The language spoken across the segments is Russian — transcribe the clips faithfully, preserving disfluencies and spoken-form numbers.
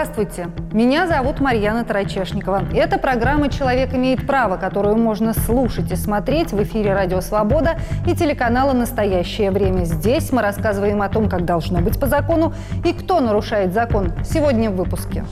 Здравствуйте, меня зовут Марьяна Тарачешникова. Это программа «Человек имеет право», которую можно слушать и смотреть в эфире «Радио Свобода» и телеканала «Настоящее время». Здесь мы рассказываем о том, как должно быть по закону и кто нарушает закон. Сегодня в выпуске.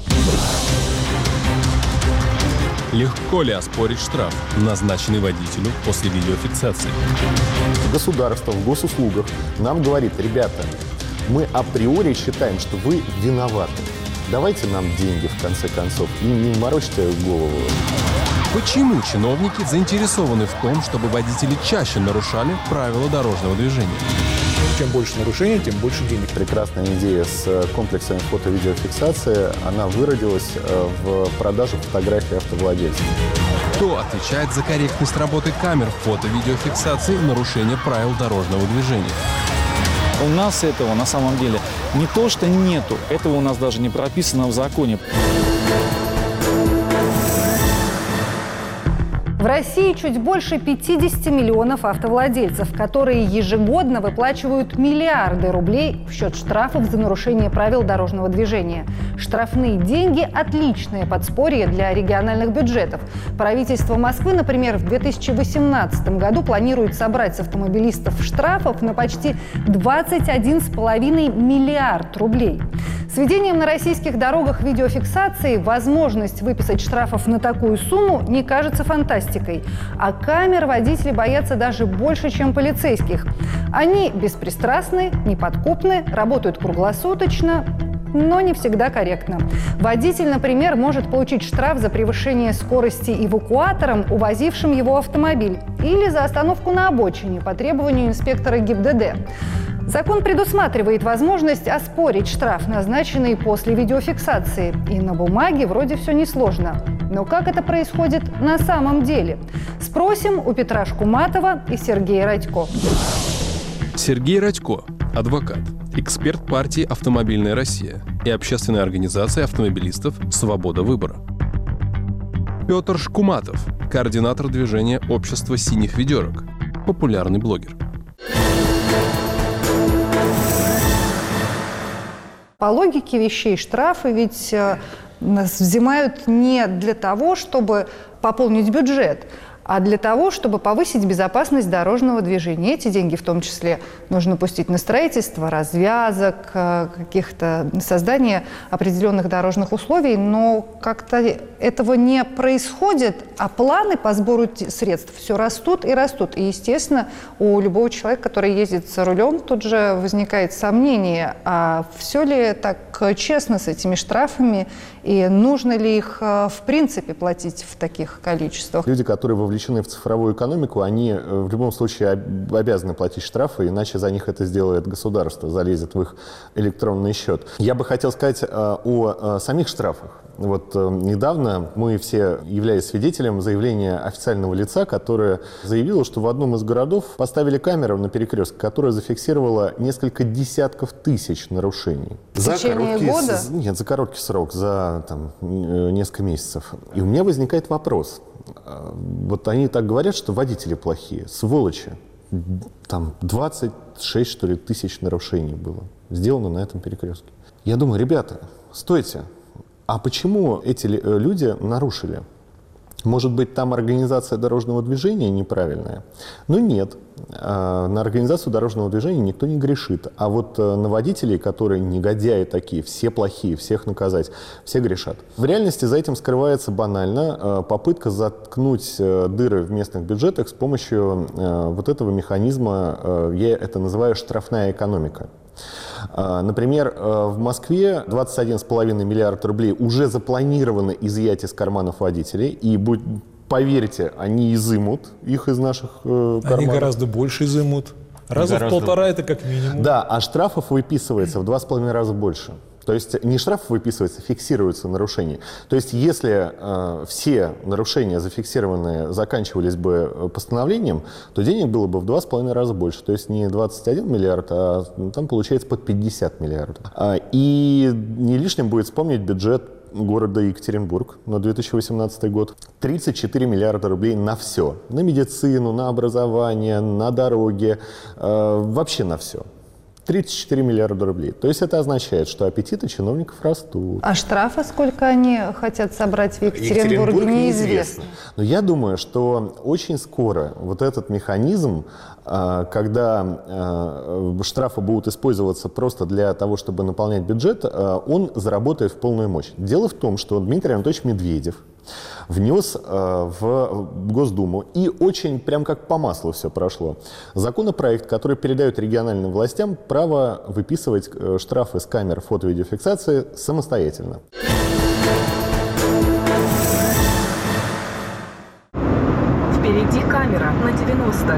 Легко ли оспорить штраф, назначенный водителю после видеофиксации? Государство в госуслугах нам говорит: ребята, мы априори считаем, что вы виноваты. Давайте нам деньги, в конце концов, и не морочьте голову. Почему чиновники заинтересованы в том, чтобы водители чаще нарушали правила дорожного движения? Чем больше нарушений, тем больше денег. Прекрасная идея с комплексами фото-видеофиксации, она выродилась в продажу фотографий автовладельцев. Кто отвечает за корректность работы камер фото-видеофиксации нарушения правил дорожного движения? У нас этого на самом деле не то, что нету, этого у нас даже не прописано в законе. В России чуть больше пятидесяти миллионов автовладельцев, которые ежегодно выплачивают миллиарды рублей в счет штрафов за нарушение правил дорожного движения. Штрафные деньги – отличное подспорье для региональных бюджетов. Правительство Москвы, например, в две тысячи восемнадцатом году планирует собрать с автомобилистов штрафов на почти двадцать один и пять миллиард рублей. С введением на российских дорогах видеофиксации возможность выписать штрафов на такую сумму не кажется фантастикой. А камер водители боятся даже больше, чем полицейских. Они беспристрастны, неподкупны, работают круглосуточно, но не всегда корректно. Водитель, например, может получить штраф за превышение скорости эвакуатором, увозившим его автомобиль, или за остановку на обочине по требованию инспектора ГИБДД. Закон предусматривает возможность оспорить штраф, назначенный после видеофиксации. И на бумаге вроде все несложно. Но как это происходит на самом деле? Спросим у Петра Шкуматова и Сергея Радько. Сергей Радько, адвокат, эксперт партии «Автомобильная Россия» и общественной организации автомобилистов «Свобода выбора». Петр Шкуматов, координатор движения «Общество синих ведерок», популярный блогер. По логике вещей штрафы ведь нас взимают не для того, чтобы пополнить бюджет, а для того, чтобы повысить безопасность дорожного движения. Эти деньги в том числе нужно пустить на строительство развязок, каких-то создание определенных дорожных условий, но как-то этого не происходит, а планы по сбору средств все растут и растут. И, естественно, у любого человека, который ездит за рулем, тут же возникает сомнение, а все ли так честно с этими штрафами и нужно ли их в принципе платить в таких количествах. Люди, которые вовлечены в цифровую экономику, они в любом случае обязаны платить штрафы, иначе за них это сделает государство, залезет в их электронный счет. Я бы хотел сказать о самих штрафах. Вот недавно мы все являлись свидетелем заявления официального лица, которое заявило, что в одном из городов поставили камеру на перекрестке, которая зафиксировала несколько десятков тысяч нарушений. В течение года? Нет, за короткий срок, за там, несколько месяцев. И у меня возникает вопрос. Вот они так говорят, что водители плохие, сволочи. Там двадцать шесть, что ли, тысяч нарушений было сделано на этом перекрестке. Я думаю, ребята, стойте. А почему эти люди нарушили? Может быть, там организация дорожного движения неправильная? Ну нет, на организацию дорожного движения никто не грешит. А вот на водителей, которые негодяи такие, все плохие, всех наказать, все грешат. В реальности за этим скрывается банально попытка заткнуть дыры в местных бюджетах с помощью вот этого механизма, я это называю штрафная экономика. Например, в Москве двадцать один и пять миллиард рублей уже запланировано изъять из карманов водителей. И, будь, поверьте, они изымут их из наших э, карманов. Они гораздо больше изымут. Раза гораздо... в полтора это как минимум. Да, а штрафов выписывается в два с половиной раза больше. То есть не штраф выписывается, фиксируется нарушение. То есть если э, все нарушения зафиксированные заканчивались бы постановлением, то денег было бы в два с половиной раза больше. То есть не двадцать один миллиард, а там получается под пятьдесят миллиардов. А, и не лишним будет вспомнить бюджет города Екатеринбург на две тысячи восемнадцатый год. тридцать четыре миллиарда рублей на все. На медицину, на образование, на дороги, э, вообще на все. тридцать четыре миллиарда рублей. То есть это означает, что аппетиты чиновников растут. А штрафы сколько они хотят собрать в Екатеринбурге, Екатеринбург неизвестно. Но я думаю, что очень скоро вот этот механизм, когда штрафы будут использоваться просто для того, чтобы наполнять бюджет, он заработает в полную мощь. Дело в том, что Дмитрий Анатольевич Медведев внес в Госдуму, и очень прям как по маслу все прошло, законопроект, который передает региональным властям право выписывать штрафы с камер фото-видеофиксации самостоятельно. Впереди камера на девяносто.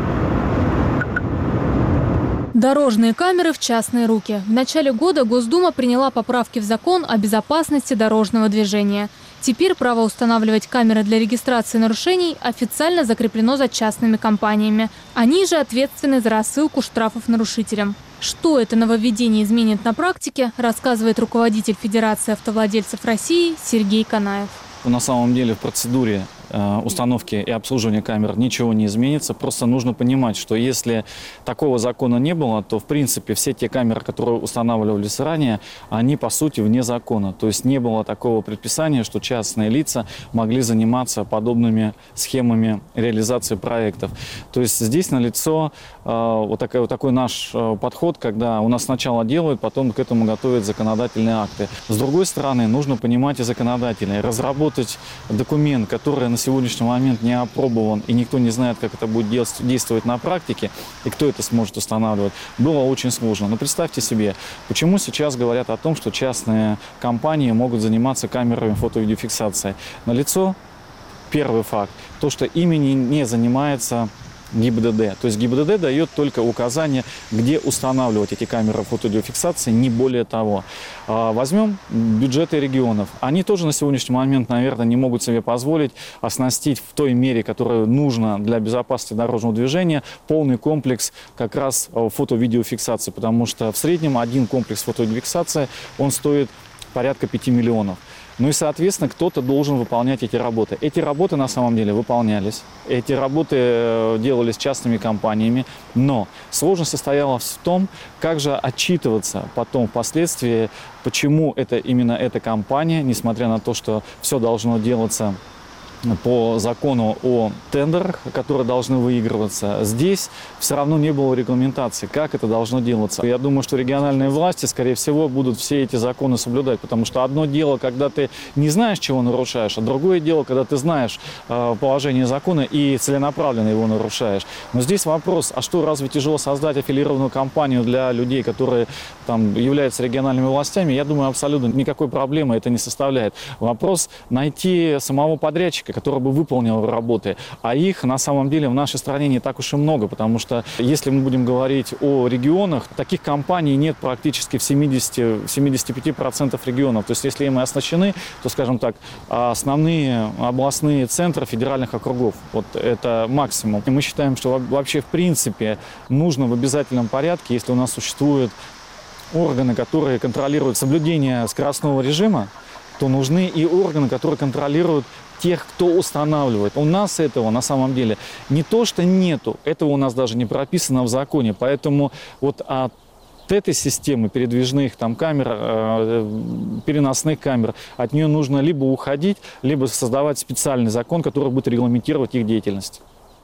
Дорожные камеры в частные руки. В начале года Госдума приняла поправки в закон о безопасности дорожного движения. Теперь право устанавливать камеры для регистрации нарушений официально закреплено за частными компаниями. Они же ответственны за рассылку штрафов нарушителям. Что это нововведение изменит на практике, рассказывает руководитель Федерации автовладельцев России Сергей Канаев. На самом деле в процедуре установки и обслуживания камер ничего не изменится. Просто нужно понимать, что если такого закона не было, то, в принципе, все те камеры, которые устанавливались ранее, они, по сути, вне закона. То есть не было такого предписания, что частные лица могли заниматься подобными схемами реализации проектов. То есть здесь налицо э, вот, такой, вот такой наш э, подход, когда у нас сначала делают, потом к этому готовят законодательные акты. С другой стороны, нужно понимать и законодательные. Разработать документ, который на сегодняшний момент не опробован, и никто не знает, как это будет действовать на практике, и кто это сможет устанавливать, было очень сложно. Но представьте себе, почему сейчас говорят о том, что частные компании могут заниматься камерами фото-видеофиксации. Налицо первый факт, то, что ими не, не занимается ГИБДД. То есть ГИБДД дает только указания, где устанавливать эти камеры фото-видеофиксации, не более того. Возьмем бюджеты регионов. Они тоже на сегодняшний момент, наверное, не могут себе позволить оснастить в той мере, которая нужна для безопасности дорожного движения, полный комплекс как раз фото-видеофиксации, потому что в среднем один комплекс фото-видеофиксации, он стоит порядка пяти миллионов. Ну и, соответственно, кто-то должен выполнять эти работы. Эти работы на самом деле выполнялись. Эти работы делались частными компаниями. Но сложность состояла в том, как же отчитываться потом впоследствии, почему это именно эта компания, несмотря на то, что все должно делаться по закону о тендерах, которые должны выигрываться, здесь все равно не было регламентации, как это должно делаться. Я думаю, что региональные власти, скорее всего, будут все эти законы соблюдать, потому что одно дело, когда ты не знаешь, чего нарушаешь, а другое дело, когда ты знаешь э, положение закона и целенаправленно его нарушаешь. Но здесь вопрос, а что, разве тяжело создать аффилированную компанию для людей, которые там являются региональными властями? Я думаю, абсолютно никакой проблемы это не составляет. Вопрос найти самого подрядчика, который бы выполнил работы. А их на самом деле в нашей стране не так уж и много, потому что если мы будем говорить о регионах, таких компаний нет практически в семидесяти пяти процентах регионов. То есть если мы оснащены, то, скажем так, основные областные центры федеральных округов. Вот это максимум. И мы считаем, что вообще в принципе нужно в обязательном порядке, если у нас существуют органы, которые контролируют соблюдение скоростного режима, то нужны и органы, которые контролируют тех, кто устанавливает. У нас этого на самом деле не то, что нету, этого у нас даже не прописано в законе. Поэтому вот от этой системы передвижных там, камер, э, переносных камер, от нее нужно либо уходить, либо создавать специальный закон, который будет регламентировать их деятельность.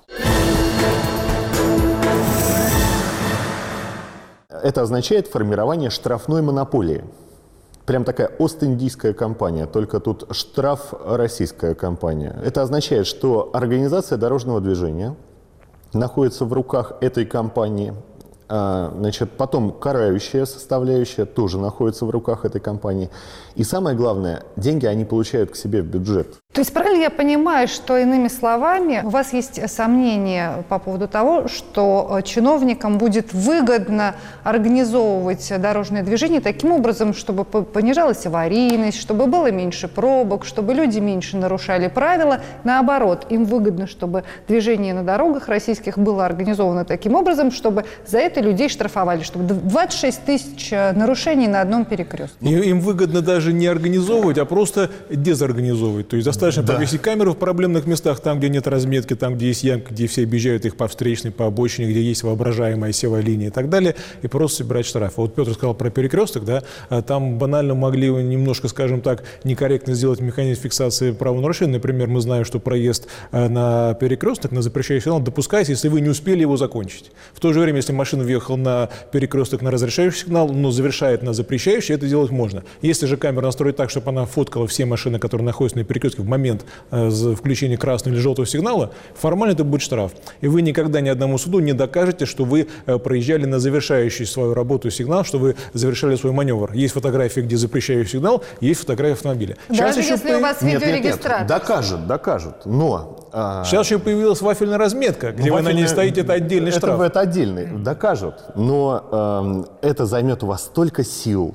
Это означает формирование штрафной монополии. Прям такая ост-индийская компания, только тут штраф российская компания. Это означает, что организация дорожного движения находится в руках этой компании. Значит, потом карающая составляющая тоже находится в руках этой компании. И самое главное, деньги они получают к себе в бюджет. То есть правильно я понимаю, что, иными словами, у вас есть сомнения по поводу того, что чиновникам будет выгодно организовывать дорожное движение таким образом, чтобы понижалась аварийность, чтобы было меньше пробок, чтобы люди меньше нарушали правила. Наоборот, им выгодно, чтобы движение на дорогах российских было организовано таким образом, чтобы за это людей штрафовали, чтобы двадцать шесть тысяч нарушений на одном перекрестке. Им выгодно даже не организовывать, а просто дезорганизовывать. То есть достаточно Да. повесить камеру в проблемных местах, там, где нет разметки, там, где есть ямки, где все объезжают их по встречной, по обочине, где есть воображаемая севая линия и так далее, и просто собирать штрафы. Вот Петр сказал про перекресток, да, там банально могли немножко, скажем так, некорректно сделать механизм фиксации правонарушения. Например, мы знаем, что проезд на перекресток, на запрещающий сигнал допускается, если вы не успели его закончить. В то же время, если машина въехала на перекресток на разрешающий сигнал, но завершает на запрещающий, это делать можно. Если же камера настроить так, чтобы она фоткала все машины, которые находятся на перекрестке в момент э, включения красного или желтого сигнала, формально это будет штраф. И вы никогда ни одному суду не докажете, что вы э, проезжали на завершающий свою работу сигнал, что вы завершали свой маневр. Есть фотографии, где запрещающий сигнал, есть фотографии автомобиля. Даже Сейчас если еще у вас Нет, нет, нет, видеорегистратор. докажут, докажут, но... а, Сейчас еще появилась вафельная разметка, где вы на ней вафельная- стоите, это отдельный это, штраф. Это отдельный, докажут, но эм, это займет у вас столько сил,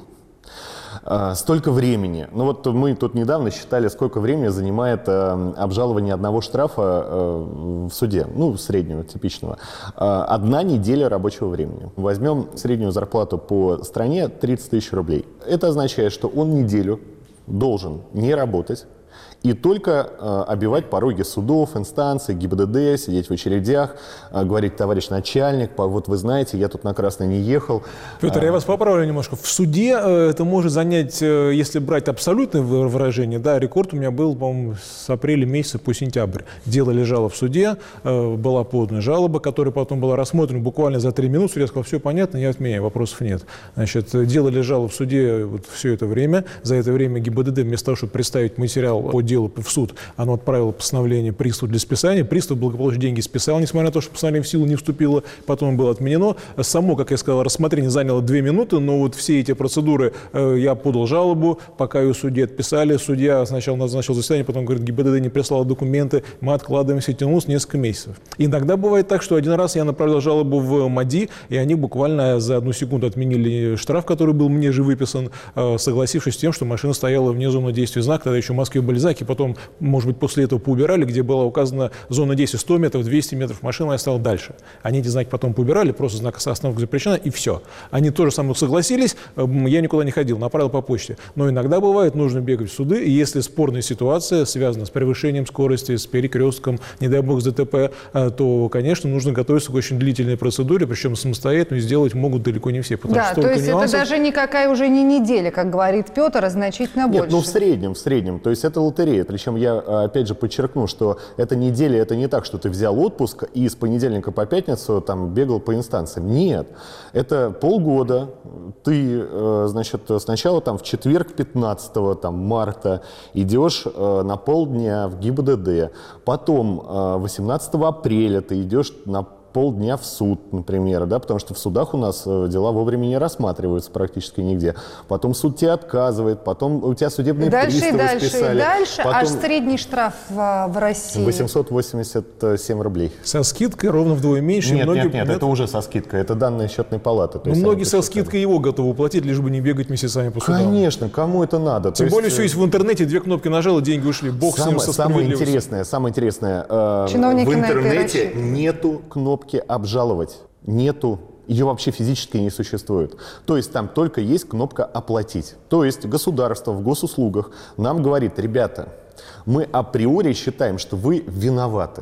э, столько времени. Ну вот мы тут недавно считали, сколько времени занимает э, обжалование одного штрафа э, в суде, ну, среднего, типичного. Э, одна неделя рабочего времени. Возьмем среднюю зарплату по стране тридцать тысяч рублей. Это означает, что он неделю должен не работать, и только э, обивать пороги судов, инстанций, ГИБДД, сидеть в очередях, э, говорить: товарищ начальник, по- вот вы знаете, я тут на красный не ехал. Петр, я вас поправлю немножко. В суде э, это может занять, э, если брать абсолютное вы- выражение, да, рекорд у меня был, по-моему, с апреля месяца по сентябрь. Дело лежало в суде, э, была подана жалоба, которая потом была рассмотрена буквально за три минуты. Я сказал: все понятно, я отменяю, вопросов нет. Значит, дело лежало в суде вот все это время. За это время ГИБДД вместо того, чтобы представить материал по делу в суд, оно отправило постановление приставу для списания. Пристав благополучно деньги списал, несмотря на то, что постановление в силу не вступило, потом было отменено. Само, как я сказал, рассмотрение заняло две минуты, но вот все эти процедуры, э, я подал жалобу, пока ее судье отписали. Судья сначала назначил заседание, потом говорит: ГИБДД не прислал документы, мы откладываемся, тянулось несколько месяцев. Иногда бывает так, что один раз я направлял жалобу в МАДИ, и они буквально за одну секунду отменили штраф, который был мне же выписан, э, согласившись с тем, что машина стояла вне зоны действия знака. Тогда еще в Москве были знаки, потом, может быть, после этого поубирали, где была указана зона действия сто метров, двести метров, машина моя стала дальше. Они эти знаки потом поубирали, просто знак «Остановка запрещена», и все. Они тоже со мной согласились, я никуда не ходил, направил по почте. Но иногда бывает, нужно бегать в суды, и если спорная ситуация связана с превышением скорости, с перекрестком, не дай бог с ДТП, то, конечно, нужно готовиться к очень длительной процедуре, причем самостоятельно сделать могут далеко не все. Да, то есть нюансов. Это даже никакая уже не неделя, как говорит Петр, а значительно больше. Нет, ну в среднем, в среднем. То есть это лотерея. Причем я, опять же, подчеркну, что эта неделя, это не так, что ты взял отпуск и с понедельника по пятницу там бегал по инстанциям. Нет. Это полгода. Ты, значит, сначала там в четверг пятнадцатого там, марта идешь на полдня в ГИБДД. Потом восемнадцатого апреля ты идешь на полдня в суд, например, да, потому что в судах у нас дела вовремя не рассматриваются практически нигде. Потом суд тебе отказывает, потом у тебя судебные дальше приставы и дальше, списали. И дальше, потом... аж средний штраф в, в России. восемьсот восемьдесят семь рублей. Со скидкой ровно вдвое меньше. Нет, многие... нет, нет, это уже со скидкой, это данные счетной палаты. Но многие со скидкой его готовы уплатить, лишь бы не бегать месяцами по судам. Конечно, кому это надо? Тем То более есть... все есть в интернете, две кнопки нажал, и деньги ушли. Бог самое, с ним, со самое интересное, самое интересное, э, в интернете нету кнопки обжаловать. Нету, ее вообще физически не существует. То есть там только есть кнопка «Оплатить». То есть государство в госуслугах нам говорит: ребята, мы априори считаем, что вы виноваты.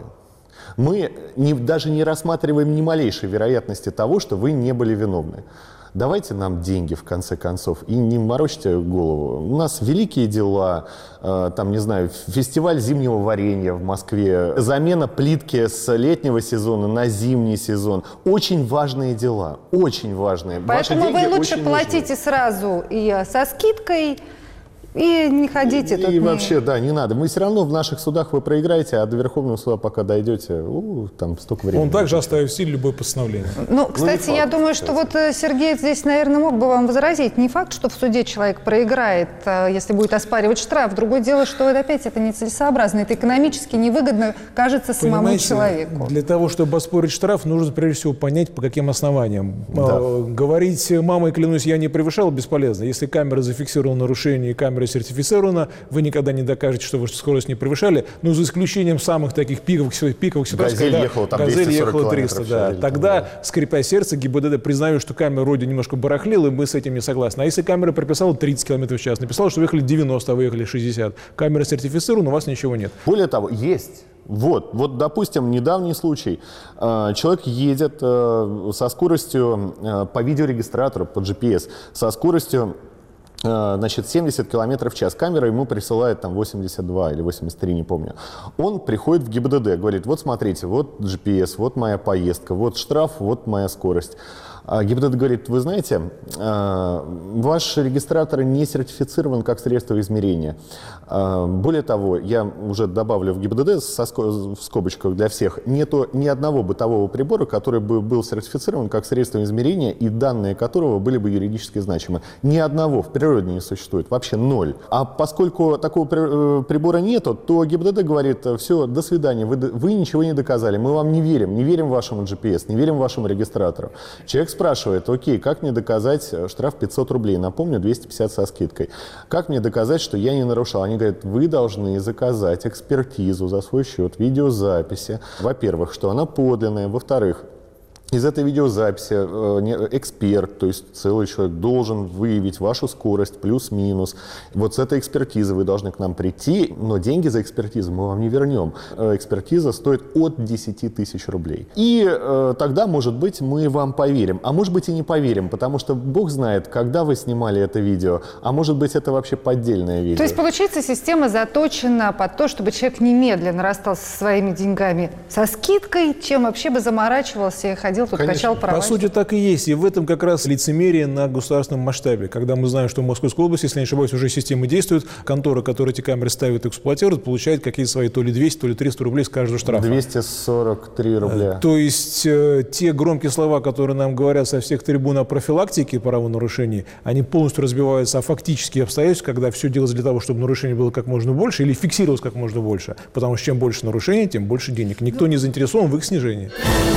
Мы не, даже не рассматриваем ни малейшей вероятности того, что вы не были виновны. Давайте нам деньги, в конце концов, и не морочьте голову. У нас великие дела, э, там, не знаю, фестиваль зимнего варенья в Москве, замена плитки с летнего сезона на зимний сезон. Очень важные дела, очень важные. Поэтому вы лучше платите нужны. Сразу и со скидкой, и не ходите и, тут. И не... вообще, да, не надо. Мы все равно в наших судах вы проиграете, а до Верховного суда пока дойдете, у, там столько времени. Он также оставит в силе любое постановление. Ну, кстати, ну, факт, я думаю, что вот Сергей здесь, наверное, мог бы вам возразить. Не факт, что в суде человек проиграет, если будет оспаривать штраф. Другое дело, что это опять это нецелесообразно. Это экономически невыгодно, кажется, самому Понимаете, человеку. Для того, чтобы оспорить штраф, нужно прежде всего понять, по каким основаниям. Да. Говорить: мамой клянусь, я не превышал, бесполезно. Если камера зафиксировала нарушение, и камера камера сертифицирована, вы никогда не докажете, что вы скорость не превышали, но за исключением самых таких пиковых, пиковых ситуаций, «Газель» когда ехала там «Газель» двести сорок ехала триста, да. там, Тогда, да. скрипя сердце, ГИБДД признает, что камера вроде немножко барахлила, и мы с этим не согласны. А если камера прописала тридцать километров в час, написала, что выехали девяносто, а выехали шестьдесят, камера сертифицирована, у вас ничего нет. Более того, есть. Вот, вот, допустим, недавний случай. Человек едет со скоростью по видеорегистратору, по джи пи эс, со скоростью, значит, семьдесят километров в час. Камера ему присылает там восемьдесят два или восемьдесят три, не помню. Он приходит в ГИБДД, говорит: вот смотрите, вот джи пи эс, вот моя поездка, вот штраф, вот моя скорость. А ГИБДД говорит: вы знаете, ваш регистратор не сертифицирован как средство измерения. Более того, я уже добавлю в ГИБДД со в скобочках для всех, нету ни одного бытового прибора, который бы был сертифицирован как средство измерения и данные которого были бы юридически значимы. Ни одного в природе не существует, вообще ноль. А поскольку такого прибора нету, то ГИБДД говорит: все, до свидания, вы, вы ничего не доказали, мы вам не верим, не верим вашему джи пи эс, не верим вашему регистратору. Человек спрашивает: окей, как мне доказать штраф пятьсот рублей? Напомню, двести пятьдесят со скидкой. Как мне доказать, что я не нарушал? Они говорят: вы должны заказать экспертизу за свой счет, видеозаписи. Во-первых, что она подлинная. Во-вторых, из этой видеозаписи э, эксперт, то есть целый человек, должен выявить вашу скорость плюс-минус. Вот с этой экспертизы вы должны к нам прийти, но деньги за экспертизу мы вам не вернем. Э, экспертиза стоит от десяти тысяч рублей. И э, тогда, может быть, мы вам поверим. А может быть и не поверим, потому что Бог знает, когда вы снимали это видео, а может быть это вообще поддельное видео. То есть, получается, система заточена под то, чтобы человек немедленно расстался со своими деньгами со скидкой, чем вообще бы заморачивался и ходил тут, качал права. По сути, так и есть. И в этом как раз лицемерие на государственном масштабе. Когда мы знаем, что в Московской области, если не ошибаюсь, уже системы действуют, контора, которая эти камеры ставит и эксплуатирует, получает какие-то свои то ли двести, то ли триста рублей с каждого штрафа. двести сорок три рубля. То есть э, те громкие слова, которые нам говорят со всех трибун о профилактике правонарушений, они полностью разбиваются о фактические обстоятельства, когда все делается для того, чтобы нарушений было как можно больше или фиксировалось как можно больше. Потому что чем больше нарушений, тем больше денег. Никто не заинтересован в их снижении.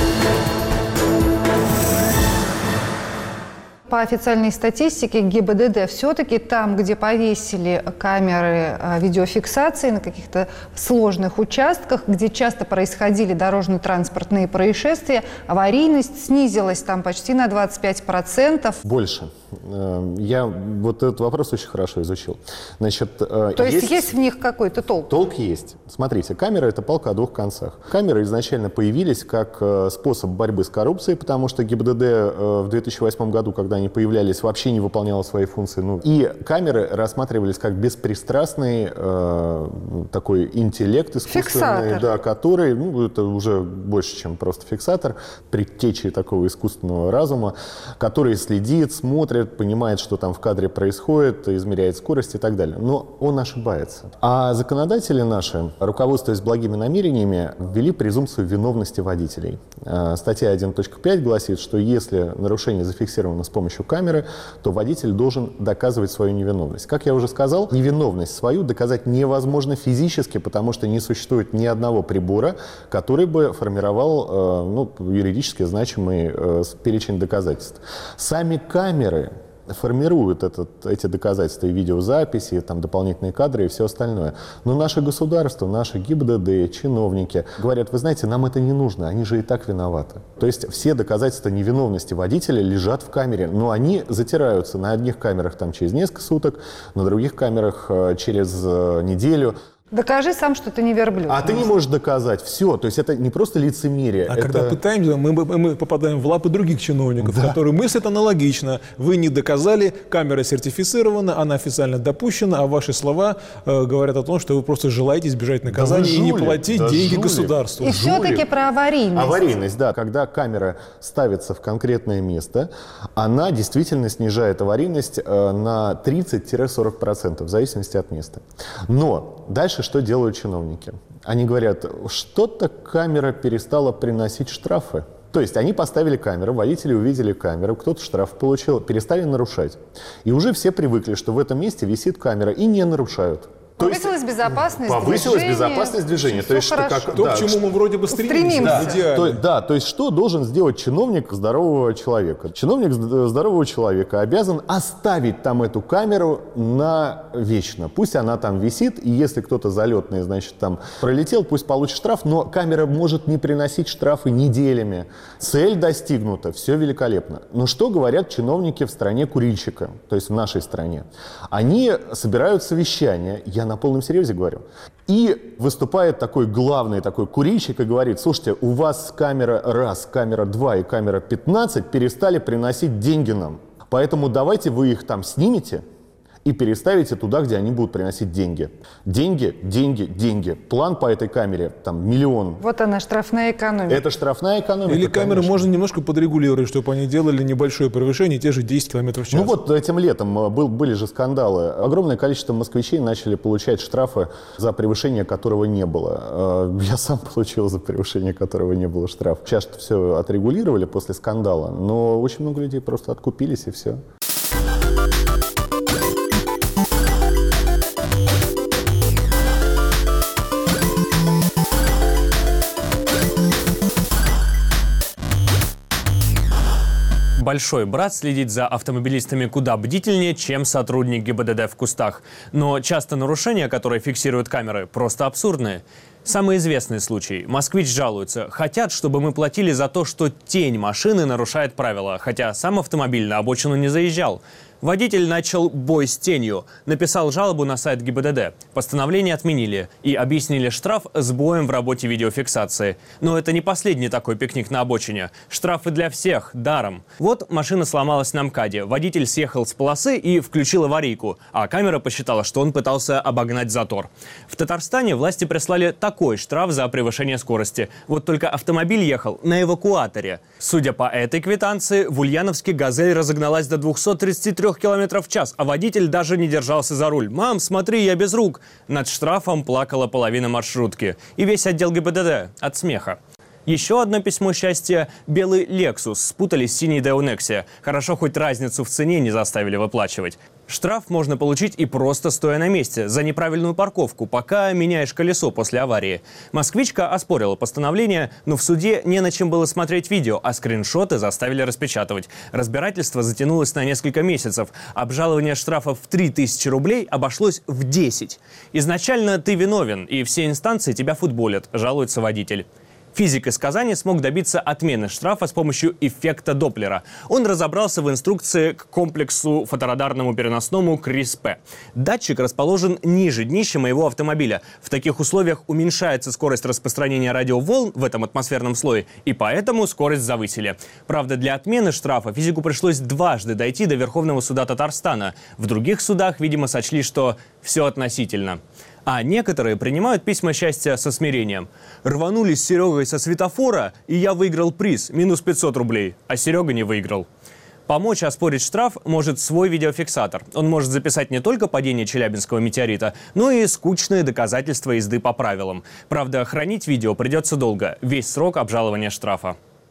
По официальной статистике ГИБДД, все-таки там, где повесили камеры видеофиксации на каких-то сложных участках, где часто происходили дорожно-транспортные происшествия, аварийность снизилась там почти на двадцать пять процентов. Больше. Я вот этот вопрос очень хорошо изучил. Значит, То есть, есть есть в них какой-то толк? Толк есть. Смотрите, камера – это палка о двух концах. Камеры изначально появились как способ борьбы с коррупцией, потому что ГИБДД в две тысячи восьмом году, когда они появлялись, вообще не выполняла свои функции. Ну, и камеры рассматривались как беспристрастный э, такой интеллект искусственный, да, который, ну, это уже больше, чем просто фиксатор, предтечи такого искусственного разума, который следит, смотрит, понимает, что там в кадре происходит, измеряет скорость и так далее. Но он ошибается. А законодатели наши, руководствуясь благими намерениями, ввели презумпцию виновности водителей. Э, статья один точка пять гласит, что если нарушение зафиксировано с помощью камеры, то водитель должен доказывать свою невиновность. Как я уже сказал, невиновность свою доказать невозможно физически, потому что не существует ни одного прибора, который бы формировал э, ну, юридически значимый э, перечень доказательств. Сами камеры формируют этот, эти доказательства и видеозаписи, там, дополнительные кадры и все остальное. Но наше государство, наши ГИБДД, чиновники говорят: вы знаете, нам это не нужно, они же и так виноваты. То есть все доказательства невиновности водителя лежат в камере, но они затираются на одних камерах там, через несколько суток, на других камерах э, через э, неделю. Докажи сам, что ты не верблюд. А ты не можешь доказать. Все. То есть это не просто лицемерие. А это... когда пытаемся, мы, мы попадаем в лапы других чиновников, да, которые мыслят аналогично. Вы не доказали, камера сертифицирована, она официально допущена, а ваши слова э, говорят о том, что вы просто желаете избежать наказания да и не платить да деньги жули. государству. И все-таки про аварийность. Аварийность, да. Когда камера ставится в конкретное место, она действительно снижает аварийность э, на тридцать-сорок процентов в зависимости от места. Но дальше что делают чиновники? Они говорят: что-то камера перестала приносить штрафы. То есть они поставили камеру, водители увидели камеру, кто-то штраф получил, перестали нарушать. И уже все привыкли, что в этом месте висит камера, и не нарушают. Повысилась безопасность Повысилась движения. безопасность движения. Всё То есть, хорошо. как, То, да, к чему мы вроде бы стремимся. Стремимся. в идеале. То, да, то есть что должен сделать чиновник здорового человека? Чиновник здорового человека обязан оставить там эту камеру навечно. Пусть она там висит, и если кто-то залетный, значит, там пролетел, пусть получит штраф, но камера может не приносить штрафы неделями. Цель достигнута, все великолепно. Но что говорят чиновники в стране курильщика, то есть в нашей стране? Они собирают совещания, я на полном серьезе говорю, и выступает такой главный такой курильщик и говорит: слушайте, у вас камера раз, камера два и камера пятнадцать перестали приносить деньги нам, поэтому давайте вы их там снимете и переставите туда, где они будут приносить деньги. Деньги, деньги, деньги. План по этой камере там миллион. Вот она, штрафная экономика. Это штрафная экономика. Или камеры конечно. можно немножко подрегулировать, чтобы они делали небольшое превышение, те же десять километров в час. Ну вот этим летом был, были же скандалы. Огромное количество москвичей начали получать штрафы, за превышение которого не было. Я сам получил за превышение которого не было штраф. Сейчас все отрегулировали после скандала, но очень много людей просто откупились и все. Большой брат следит за автомобилистами куда бдительнее, чем сотрудник ГИБДД в кустах. Но часто нарушения, которые фиксируют камеры, просто абсурдные. Самый известный случай. Москвич жалуется. Хотят, чтобы мы платили за то, что тень машины нарушает правила, хотя сам автомобиль на обочину не заезжал. Водитель начал бой с тенью. Написал жалобу на сайт ГИБДД. Постановление отменили и объяснили штраф сбоем в работе видеофиксации. Но это не последний такой пикник на обочине. Штрафы для всех, даром. Вот машина сломалась на МКАДе. Водитель съехал с полосы и включил аварийку, а камера посчитала, что он пытался обогнать затор. В Татарстане власти прислали такой штраф за превышение скорости. Вот только автомобиль ехал на эвакуаторе. Судя по этой квитанции, в Ульяновске «Газель» разогналась до двухсот тридцати трёх километров в час, а водитель даже не держался за руль. «Мам, смотри, я без рук!» Над штрафом плакала половина маршрутки. И весь отдел ГИБДД от смеха. Еще одно письмо счастья – белый Lexus спутали с синей Deo Nexia. Хорошо, хоть разницу в цене не заставили выплачивать. Штраф можно получить и просто стоя на месте за неправильную парковку, пока меняешь колесо после аварии. Москвичка оспорила постановление, но в суде не на чем было смотреть видео, а скриншоты заставили распечатывать. Разбирательство затянулось на несколько месяцев. Обжалование штрафов в три тысячи рублей обошлось в десять. Изначально ты виновен, и все инстанции тебя футболят, жалуется водитель. Физик из Казани смог добиться отмены штрафа с помощью эффекта Доплера. Он разобрался в инструкции к комплексу фоторадарному переносному КРИС-П. Датчик расположен ниже днища моего автомобиля. В таких условиях уменьшается скорость распространения радиоволн в этом атмосферном слое, и поэтому скорость завысили. Правда, для отмены штрафа физику пришлось дважды дойти до Верховного суда Татарстана. В других судах, видимо, сочли, что все относительно. А некоторые принимают письма счастья со смирением. Рванулись с Серегой со светофора, и я выиграл приз, минус пятьсот рублей, а Серега не выиграл. Помочь оспорить штраф может свой видеофиксатор. Он может записать не только падение Челябинского метеорита, но и скучные доказательства езды по правилам. Правда, хранить видео придется долго, весь срок обжалования штрафа.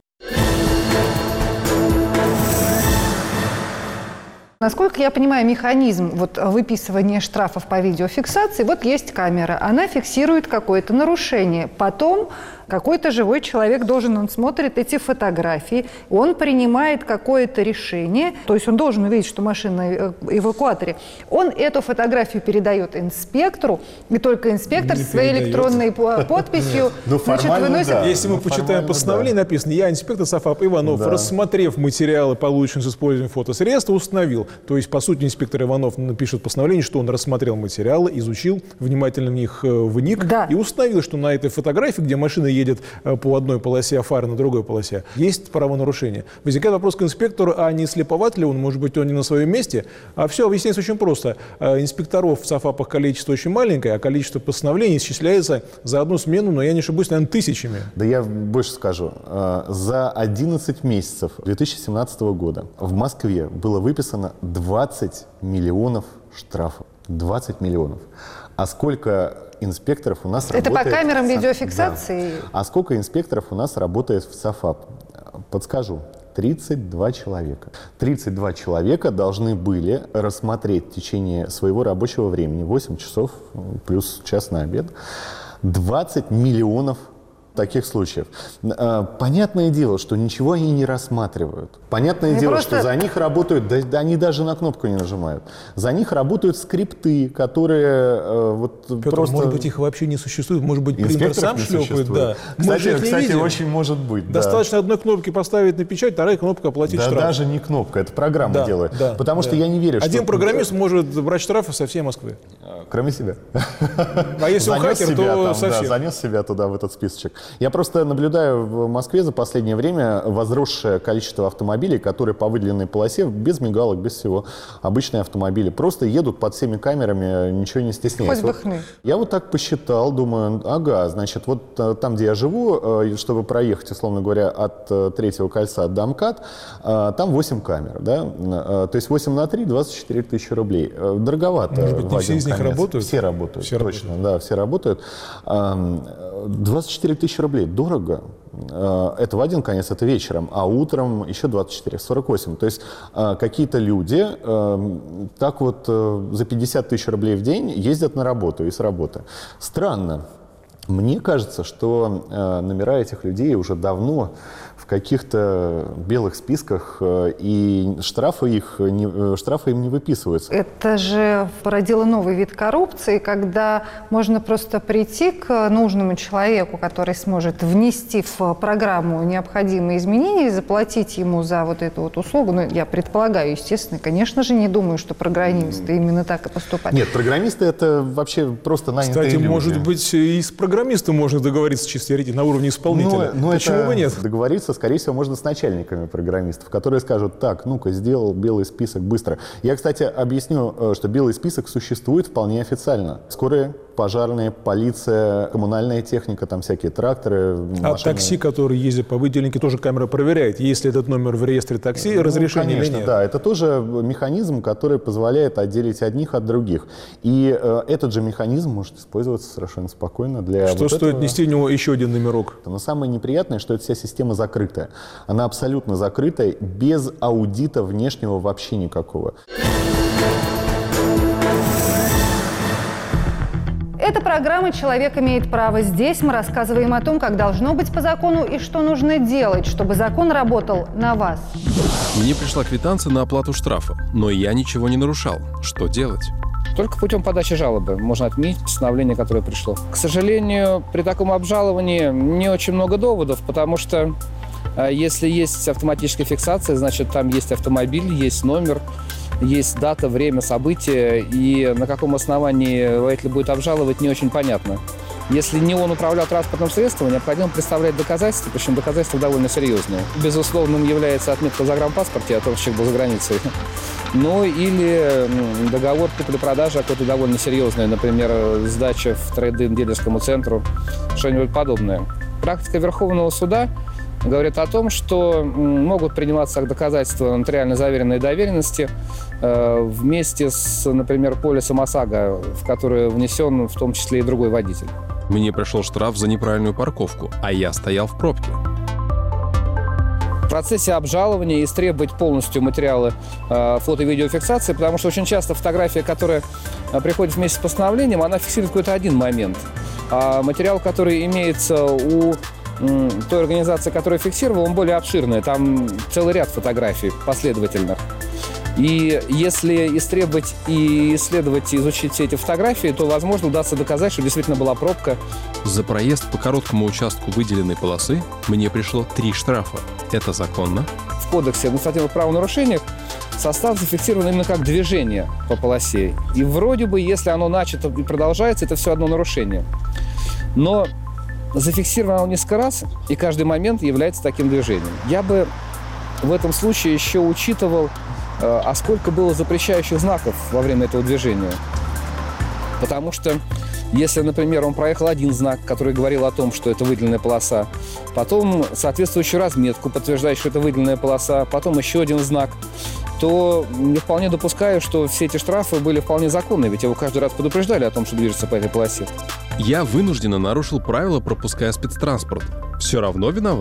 Насколько я понимаю, механизм вот выписывания штрафов по видеофиксации, вот есть камера, она фиксирует какое-то нарушение. Потом какой-то живой человек должен, он смотрит эти фотографии, он принимает какое-то решение, то есть он должен увидеть, что машина в эвакуаторе. Он эту фотографию передает инспектору, и только инспектор Не со своей передает. электронной подписью Ну, значит, формально, выносит... да. Если мы Ну, почитаем формально, постановление, да. написано: я, инспектор САФАП Иванов, Да. рассмотрев материалы, полученные с использованием фотосредств, установил. То есть, по сути, инспектор Иванов напишет постановление, что он рассмотрел материалы, изучил, внимательно в них э, вник, Да. и установил, что на этой фотографии, где машина едет э, по одной полосе, а фары на другой полосе, есть правонарушение. Возникает вопрос к инспектору: а не слеповат ли он? Может быть, он не на своем месте? А все объясняется очень просто. Э, Инспекторов в САФАПах количество очень маленькое, а количество постановлений исчисляется за одну смену, но я не ошибусь, наверное, тысячами. Да я больше скажу. Э, За одиннадцать месяцев две тысячи семнадцатого года в Москве было выписано двадцать миллионов штрафов. двадцать миллионов. А сколько инспекторов у нас Это по работает... камерам в Са- видеофиксации? Да. А сколько инспекторов у нас работает в САФАП? Подскажу. тридцать два человека. тридцать два человека должны были рассмотреть в течение своего рабочего времени, восемь часов плюс час на обед, двадцать миллионов таких случаев. Понятное дело, что ничего они не рассматривают. Понятное ну, дело, просто... что за них работают, да, да они даже на кнопку не нажимают. За них работают скрипты, которые э, вот Петр, просто... может быть, их вообще не существует, может быть, принтер сам шлепает, да. Кстати, Мы кстати видим. очень может быть. Достаточно да. одной кнопки поставить на печать, вторая кнопка оплатить да, штраф. даже не кнопка, это программа да, делает. Да, Потому да. что я не верю, Один что... программист может брать штрафы со всей Москвы. Кроме себя. А если он хакер, себя, то там, совсем. Да, занес себя туда, в этот списочек. Я просто наблюдаю в Москве за последнее время возросшее количество автомобилей, которые по выделенной полосе, без мигалок, без всего, обычные автомобили, просто едут под всеми камерами, ничего не стесняясь. Хоть бы хны. Вот, я вот так посчитал, думаю, ага, значит, вот там, где я живу, чтобы проехать, условно говоря, от третьего кольца до МКАД, там восемь камер, да, то есть восемь на три, двадцать четыре тысячи рублей. Дороговато. Может быть, не все из них работают? Все работают, все точно, работают. да, все работают. двадцать четыре тысячи рублей, дорого. Это в один конец, это вечером, а утром еще двадцать четыре, сорок восемь. То есть какие-то люди так вот за пятьдесят тысяч рублей в день ездят на работу и с работы. Странно. Мне кажется, что номера этих людей уже давно в каких-то белых списках, и штрафы, их не, штрафы им не выписываются. Это же породило новый вид коррупции, когда можно просто прийти к нужному человеку, который сможет внести в программу необходимые изменения и заплатить ему за вот эту вот услугу. Ну, я предполагаю, естественно, конечно же, не думаю, что программисты именно так и поступают. Нет, программисты — это вообще просто нанятые Кстати, люди. может быть, и с программистом можно договориться чисто на уровне исполнителя. Но, но Почему это бы нет? Договориться, скорее всего, можно с начальниками программистов, которые скажут: так, ну-ка, сделал белый список быстро. Я, кстати, объясню, что белый список существует вполне официально. Скорые, пожарные, полиция, коммунальная техника, там всякие тракторы, А машины. такси, которые ездят по выделенке, тоже камера проверяет, если этот номер в реестре такси, ну, разрешение конечно, или нет. Да, это тоже механизм, который позволяет отделить одних от других. И э, этот же механизм может использоваться совершенно спокойно для Что вот стоит этого. нести у него еще один номерок? Но самое неприятное, что эта вся система закрытая. Она абсолютно закрытая, без аудита внешнего вообще никакого. Это программа «Человек имеет право». Здесь мы рассказываем о том, как должно быть по закону и что нужно делать, чтобы закон работал на вас. Мне пришла квитанция на оплату штрафа, но я ничего не нарушал. Что делать? Только путем подачи жалобы можно отменить постановление, которое пришло. К сожалению, при таком обжаловании не очень много доводов, потому что э, если есть автоматическая фиксация, значит, там есть автомобиль, есть номер, есть дата, время, события, и на каком основании водитель будет обжаловать, не очень понятно. Если не он управлял транспортным средством, необходимо представлять доказательства, причем доказательства довольно серьезные. Безусловным является отметка в загранпаспорте о том, что человек был за границей. Ну или договор купли-продажи какой-то довольно серьезный, например, сдача в трейд-ин дилерскому центру, что-нибудь подобное. Практика Верховного суда говорит о том, что могут приниматься как доказательства нотариально заверенной доверенности э, вместе с, например, полисом ОСАГО, в который внесен в том числе и другой водитель. Мне пришел штраф за неправильную парковку, а я стоял в пробке. В процессе обжалования истребовать полностью материалы э, фото- и видеофиксации, потому что очень часто фотография, которая э, приходит вместе с постановлением, она фиксирует какой-то один момент. А материал, который имеется у э, той организации, которая фиксировала, он более обширный. Там целый ряд фотографий последовательных. И если истребовать и исследовать, и изучить все эти фотографии, то, возможно, удастся доказать, что действительно была пробка. За проезд по короткому участку выделенной полосы мне пришло три штрафа. Это законно? В Кодексе административных правонарушений состав зафиксирован именно как движение по полосе. И вроде бы, если оно начато и продолжается, это все одно нарушение. Но зафиксировано оно несколько раз, и каждый момент является таким движением. Я бы в этом случае еще учитывал, а сколько было запрещающих знаков во время этого движения. Потому что если, например, он проехал один знак, который говорил о том, что это выделенная полоса, потом соответствующую разметку, подтверждающую, что это выделенная полоса, потом еще один знак, то я вполне допускаю, что все эти штрафы были вполне законные, ведь его каждый раз предупреждали о том, что движется по этой полосе. Я вынужденно нарушил правила, пропуская спецтранспорт. Все равно виноват?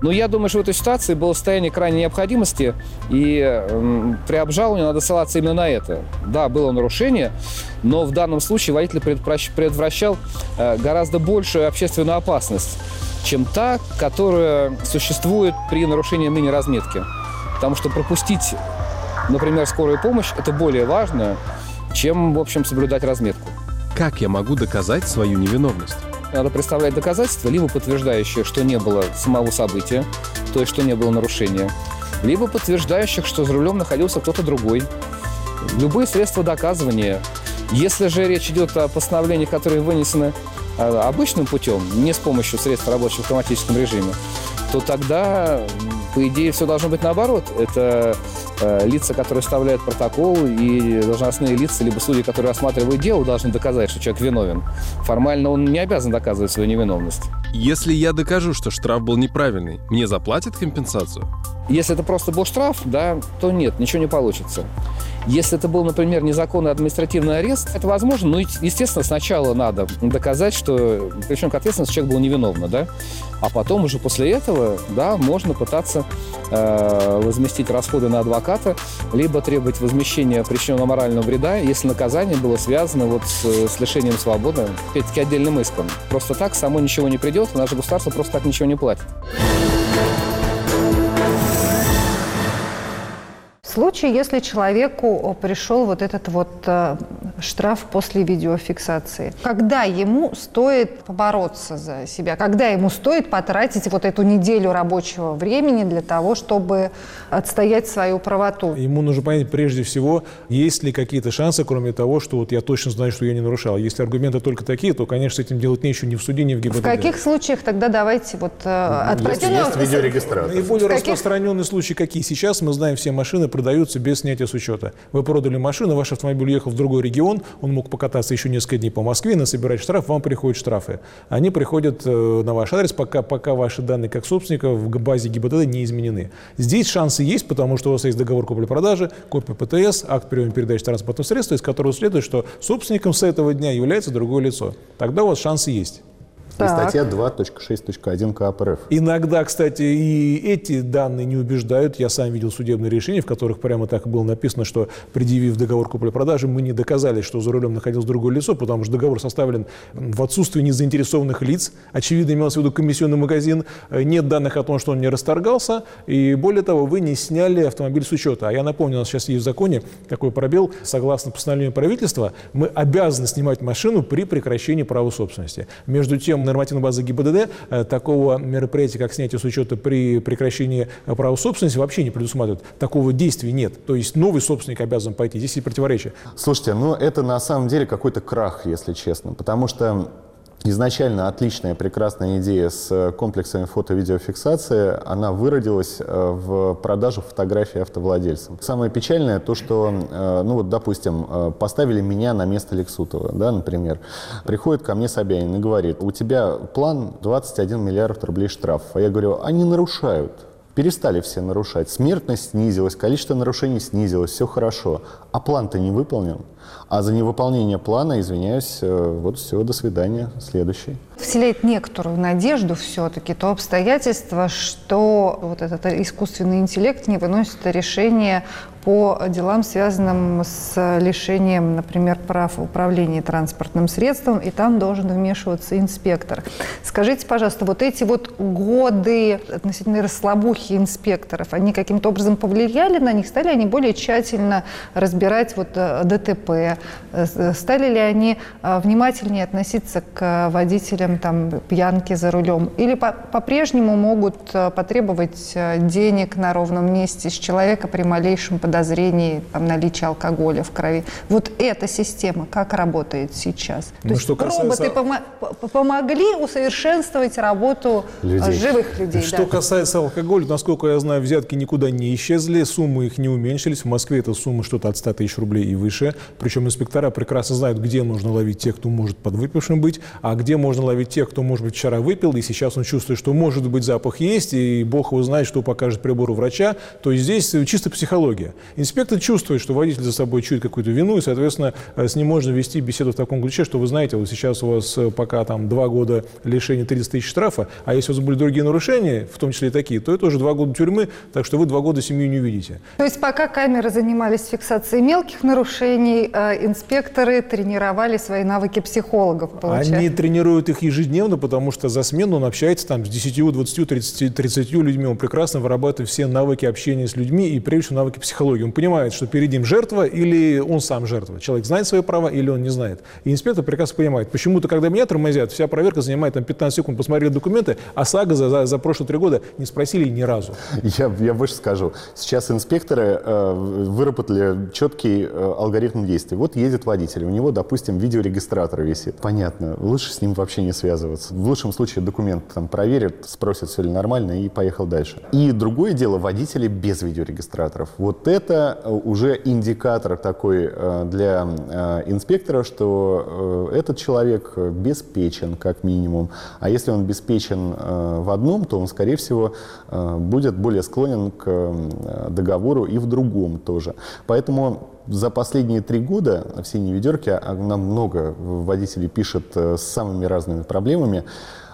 Но я думаю, что в этой ситуации было состояние крайней необходимости, и э, при обжаловании надо ссылаться именно на это. Да, было нарушение, но в данном случае водитель предотвращал э, гораздо большую общественную опасность, чем та, которая существует при нарушении ныне разметки. Потому что пропустить, например, скорую помощь – это более важно, чем, в общем, соблюдать разметку. Как я могу доказать свою невиновность? Надо представлять доказательства, либо подтверждающие, что не было самого события, то есть, что не было нарушения, либо подтверждающих, что за рулем находился кто-то другой. Любые средства доказывания. Если же речь идет о постановлениях, которые вынесены обычным путем, не с помощью средств, рабочих в автоматическом режиме, то тогда, по идее, все должно быть наоборот. Это э, лица, которые составляют протокол, и должностные лица, либо судьи, которые осматривают дело, должны доказать, что человек виновен. Формально он не обязан доказывать свою невиновность. Если я докажу, что штраф был неправильный, мне заплатят компенсацию? Если это просто был штраф, да, то нет, ничего не получится. Если это был, например, незаконный административный арест, это возможно, но, естественно, сначала надо доказать, что, причем к ответственности человек был невиновен, да, а потом уже после этого, да, можно пытаться э, возместить расходы на адвоката, либо требовать возмещения причиненного морального вреда, если наказание было связано вот с, с лишением свободы, опять-таки отдельным иском. Просто так само ничего не придет, и наше государство просто так ничего не платит. В случае, если человеку пришел вот этот вот э, штраф после видеофиксации, когда ему стоит побороться за себя, когда ему стоит потратить вот эту неделю рабочего времени для того, чтобы отстоять свою правоту? Ему нужно понять прежде всего, есть ли какие-то шансы, кроме того, что вот я точно знаю, что я не нарушал. Если аргументы только такие, то, конечно, с этим делать нечего ни в суде, ни в ГИБДД. В каких случаях тогда давайте вот э, от Если есть видеорегистратор. Наиболее каких... распространенные случаи какие? Сейчас мы знаем, все машины продаются без снятия с учета. Вы продали машину, ваш автомобиль уехал в другой регион, он мог покататься еще несколько дней по Москве, насобирать штраф, вам приходят штрафы. Они приходят э, на ваш адрес, пока, пока ваши данные как собственника в базе ГИБДД не изменены. Здесь шансы есть, потому что у вас есть договор купли-продажи, копия ПТС, акт приема передачи транспортного средства, из которого следует, что собственником с этого дня является другое лицо. Тогда у вас шансы есть. И статья два точка шесть точка один КАП РФ. Иногда, кстати, и эти данные не убеждают. Я сам видел судебные решения, в которых прямо так было написано, что, предъявив договор купли-продажи, мы не доказали, что за рулем находилось другое лицо, потому что договор составлен в отсутствии незаинтересованных лиц. Очевидно, имелось в виду комиссионный магазин. Нет данных о том, что он не расторгался. И более того, вы не сняли автомобиль с учета. А я напомню, у нас сейчас есть в законе такой пробел. Согласно постановлению правительства, мы обязаны снимать машину при прекращении права собственности. Между тем, нормативной базы ГИБДД такого мероприятия, как снятие с учета при прекращении права собственности, вообще не предусматривает. Такого действия нет. То есть новый собственник обязан пойти. Здесь есть противоречие. Слушайте, ну это на самом деле какой-то крах, если честно. Потому что изначально отличная, прекрасная идея с комплексами фото-видеофиксации, она выродилась в продажу фотографий автовладельцам. Самое печальное то, что, ну вот, допустим, поставили меня на место Лексутова, да, например. Приходит ко мне Собянин и говорит: у тебя план двадцать один миллиард рублей штрафов. А я говорю: они нарушают. Перестали все нарушать. Смертность снизилась, количество нарушений снизилось, все хорошо. А план-то не выполнен. А за невыполнение плана, извиняюсь, вот все, до свидания, следующий. Вселяет некоторую надежду все-таки то обстоятельство, что вот этот искусственный интеллект не выносит решения по делам, связанным с лишением, например, прав управления транспортным средством, и там должен вмешиваться инспектор. Скажите, пожалуйста, вот эти вот годы относительно расслабухи инспекторов, они каким-то образом повлияли на них? Стали они более тщательно разбирать вот ДТП? Стали ли они внимательнее относиться к водителям там, пьянки за рулем? Или по- по-прежнему могут потребовать денег на ровном месте с человека при малейшем подозрении там, наличия алкоголя в крови? Вот эта система как работает сейчас? То Ну, есть что касается- роботы помо- помогли усовершенствовать работу Людей. живых людей? Что да. касается алкоголя, насколько я знаю, взятки никуда не исчезли, суммы их не уменьшились. В Москве эта сумма что-то от ста тысяч рублей и выше. Причем инспектора прекрасно знают, где нужно ловить тех, кто может подвыпившим быть, а где можно ловить тех, кто, может быть, вчера выпил, и сейчас он чувствует, что, может быть, запах есть, и бог его знает, что покажет прибор у врача. То есть здесь чисто психология. Инспектор чувствует, что водитель за собой чует какую-то вину, и, соответственно, с ним можно вести беседу в таком ключе, что вы знаете, вот сейчас у вас пока там два года лишения тридцать тысяч штрафа, а если у вас были другие нарушения, в том числе и такие, то это уже два года тюрьмы, так что вы два года семью не увидите. То есть пока камеры занимались фиксацией мелких нарушений, инспекторы тренировали свои навыки психологов, получается? Они тренируют их ежедневно, потому что за смену он общается там с десятью, двадцатью, тридцатью, тридцатью людьми. Он прекрасно вырабатывает все навыки общения с людьми и, прежде всего, навыки психологии. Он понимает, что перед ним жертва или он сам жертва. Человек знает свои права или он не знает. И инспектор прекрасно понимает. Почему-то, когда меня тормозят, вся проверка занимает там пятнадцать секунд, посмотрели документы, а САГО за, за, за прошлые три года не спросили ни разу. Я, я больше скажу. Сейчас инспекторы э, выработали четкий э, алгоритм действий. Вот едет водитель, у него, допустим, видеорегистратор висит. Понятно, лучше с ним вообще не связываться. В лучшем случае документ там проверят, спросят, все ли нормально, и поехал дальше. И другое дело, водители без видеорегистраторов. Вот это уже индикатор такой э, для э, инспектора, что э, этот человек обеспечен, как минимум. А если он обеспечен э, в одном, то он, скорее всего, э, будет более склонен к э, договору и в другом тоже. Поэтому за последние три года в «Синей ведерке» нам много водителей пишет э, с самыми разными проблемами.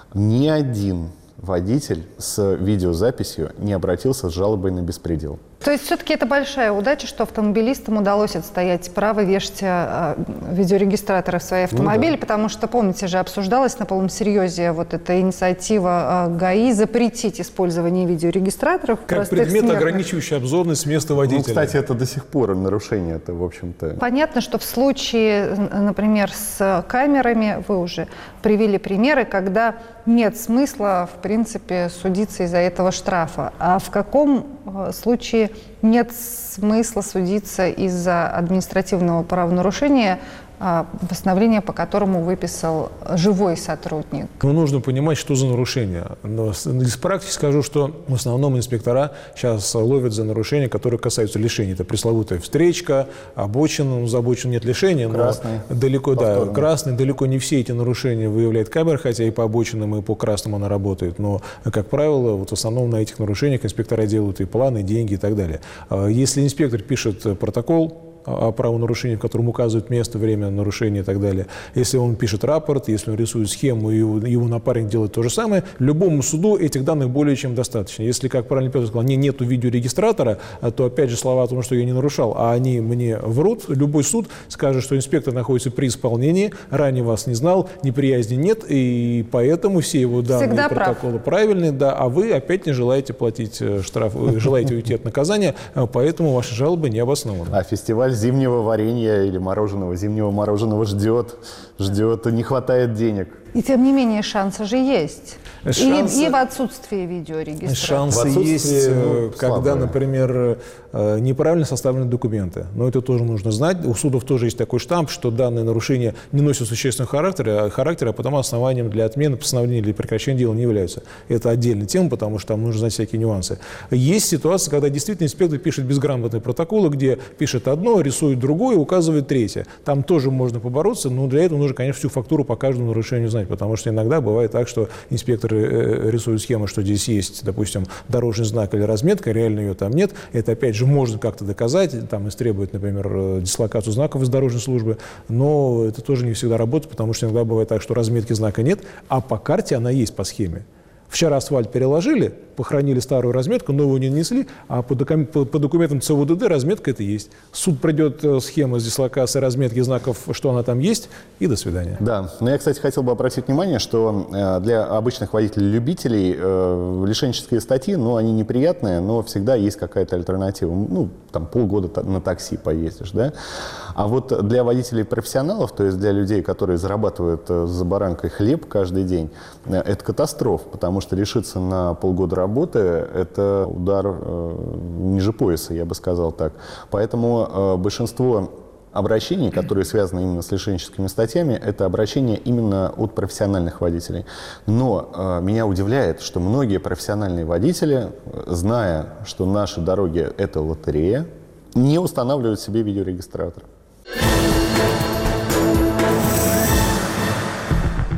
Ни один водитель с видеозаписью не обратился с жалобой на беспредел. То есть все-таки это большая удача, что автомобилистам удалось отстоять право вешать э, видеорегистраторы в свои автомобили, ну, да. Потому что, помните же, обсуждалась на полном серьезе вот эта инициатива э, ГАИ запретить использование видеорегистраторов. Как предмет, смертных. Ограничивающий обзорность места водителя. Ну, кстати, это до сих пор нарушение, это, в общем-то... Понятно, что в случае, например, с камерами, вы уже привели примеры, когда нет смысла, в принципе, судиться из-за этого штрафа. А в каком случае нет смысла судиться из-за административного правонарушения, постановление по которому выписал живой сотрудник? Ну, нужно понимать, что за нарушение. Но из практики скажу, что в основном инспектора сейчас ловят за нарушения, которые касаются лишения. Это пресловутая встречка, обочина. Ну, за обочину нет лишения, красный, но далеко, да, красный, далеко не все эти нарушения выявляет камера, хотя и по обочинам, и по красному она работает. Но, как правило, вот в основном на этих нарушениях инспектора делают и планы, и деньги, и так далее. Если инспектор пишет протокол о правонарушении, в котором указывают место, время нарушения и так далее. Если он пишет рапорт, если он рисует схему, и его, его напарник делает то же самое, любому суду этих данных более чем достаточно. Если, как правильно Петр сказал, не, нету видеорегистратора, то опять же слова о том, что я не нарушал, а они мне врут, любой суд скажет, что инспектор находится при исполнении, ранее вас не знал, неприязни нет, и поэтому все его данные всегда протоколы прав. Правильные, да, а вы опять не желаете платить штраф, желаете уйти от наказания, поэтому ваши жалобы не обоснованы. А фестиваль зимнего варенья или мороженого, зимнего мороженого ждет, ждет, не хватает денег. И тем не менее шансы же есть. Шансы... И, и в отсутствии видеорегистратора. Шансы есть, ну, когда, например, неправильно составлены документы. Но это тоже нужно знать. У судов тоже есть такой штамп, что данное нарушение не носит существенного характера, характера, а потому основанием для отмены постановления или прекращения дела не являются. Это отдельная тема, потому что там нужно знать всякие нюансы. Есть ситуация, когда действительно инспектор пишет безграмотные протоколы, где пишет одно, рисует другое, указывает третье. Там тоже можно побороться, но для этого нужно, конечно, всю фактуру по каждому нарушению знать, потому что иногда бывает так, что инспекторы рисуют схему, что здесь есть, допустим, дорожный знак или разметка, реально ее там нет. Это, опять же, можно как-то доказать, там истребует, например, дислокацию знаков из дорожной службы, но это тоже не всегда работает, потому что иногда бывает так, что разметки знака нет, а по карте она есть по схеме. Вчера асфальт переложили, похоронили старую разметку, новую не нанесли, а по, докум, по, по документам ЦУВДД разметка это есть. Суд придет схема с дислокацией разметки знаков, что она там есть, и до свидания. Да, но я, кстати, хотел бы обратить внимание, что для обычных водителей-любителей э, лишенческие статьи, ну, они неприятные, но всегда есть какая-то альтернатива. Ну, там полгода на такси поездишь, да? А вот для водителей-профессионалов, то есть для людей, которые зарабатывают за баранкой хлеб каждый день, это катастрофа, потому что лишиться на полгода работы – это удар э, ниже пояса, я бы сказал так. Поэтому э, большинство обращений, которые связаны именно с лишенческими статьями, это обращения именно от профессиональных водителей. Но э, меня удивляет, что многие профессиональные водители, зная, что наши дороги – это лотерея, не устанавливают себе видеорегистратор.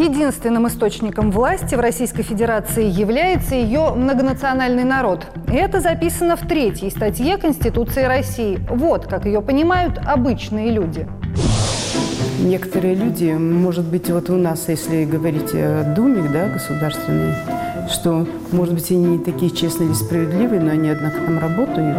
Единственным источником власти в Российской Федерации является ее многонациональный народ. И это записано в третьей статье Конституции России. Вот как ее понимают обычные люди. Некоторые люди, может быть, вот у нас, если говорить о Думе, да, государственной, что, может быть, они не такие честные или справедливые, но они, однако, там работают.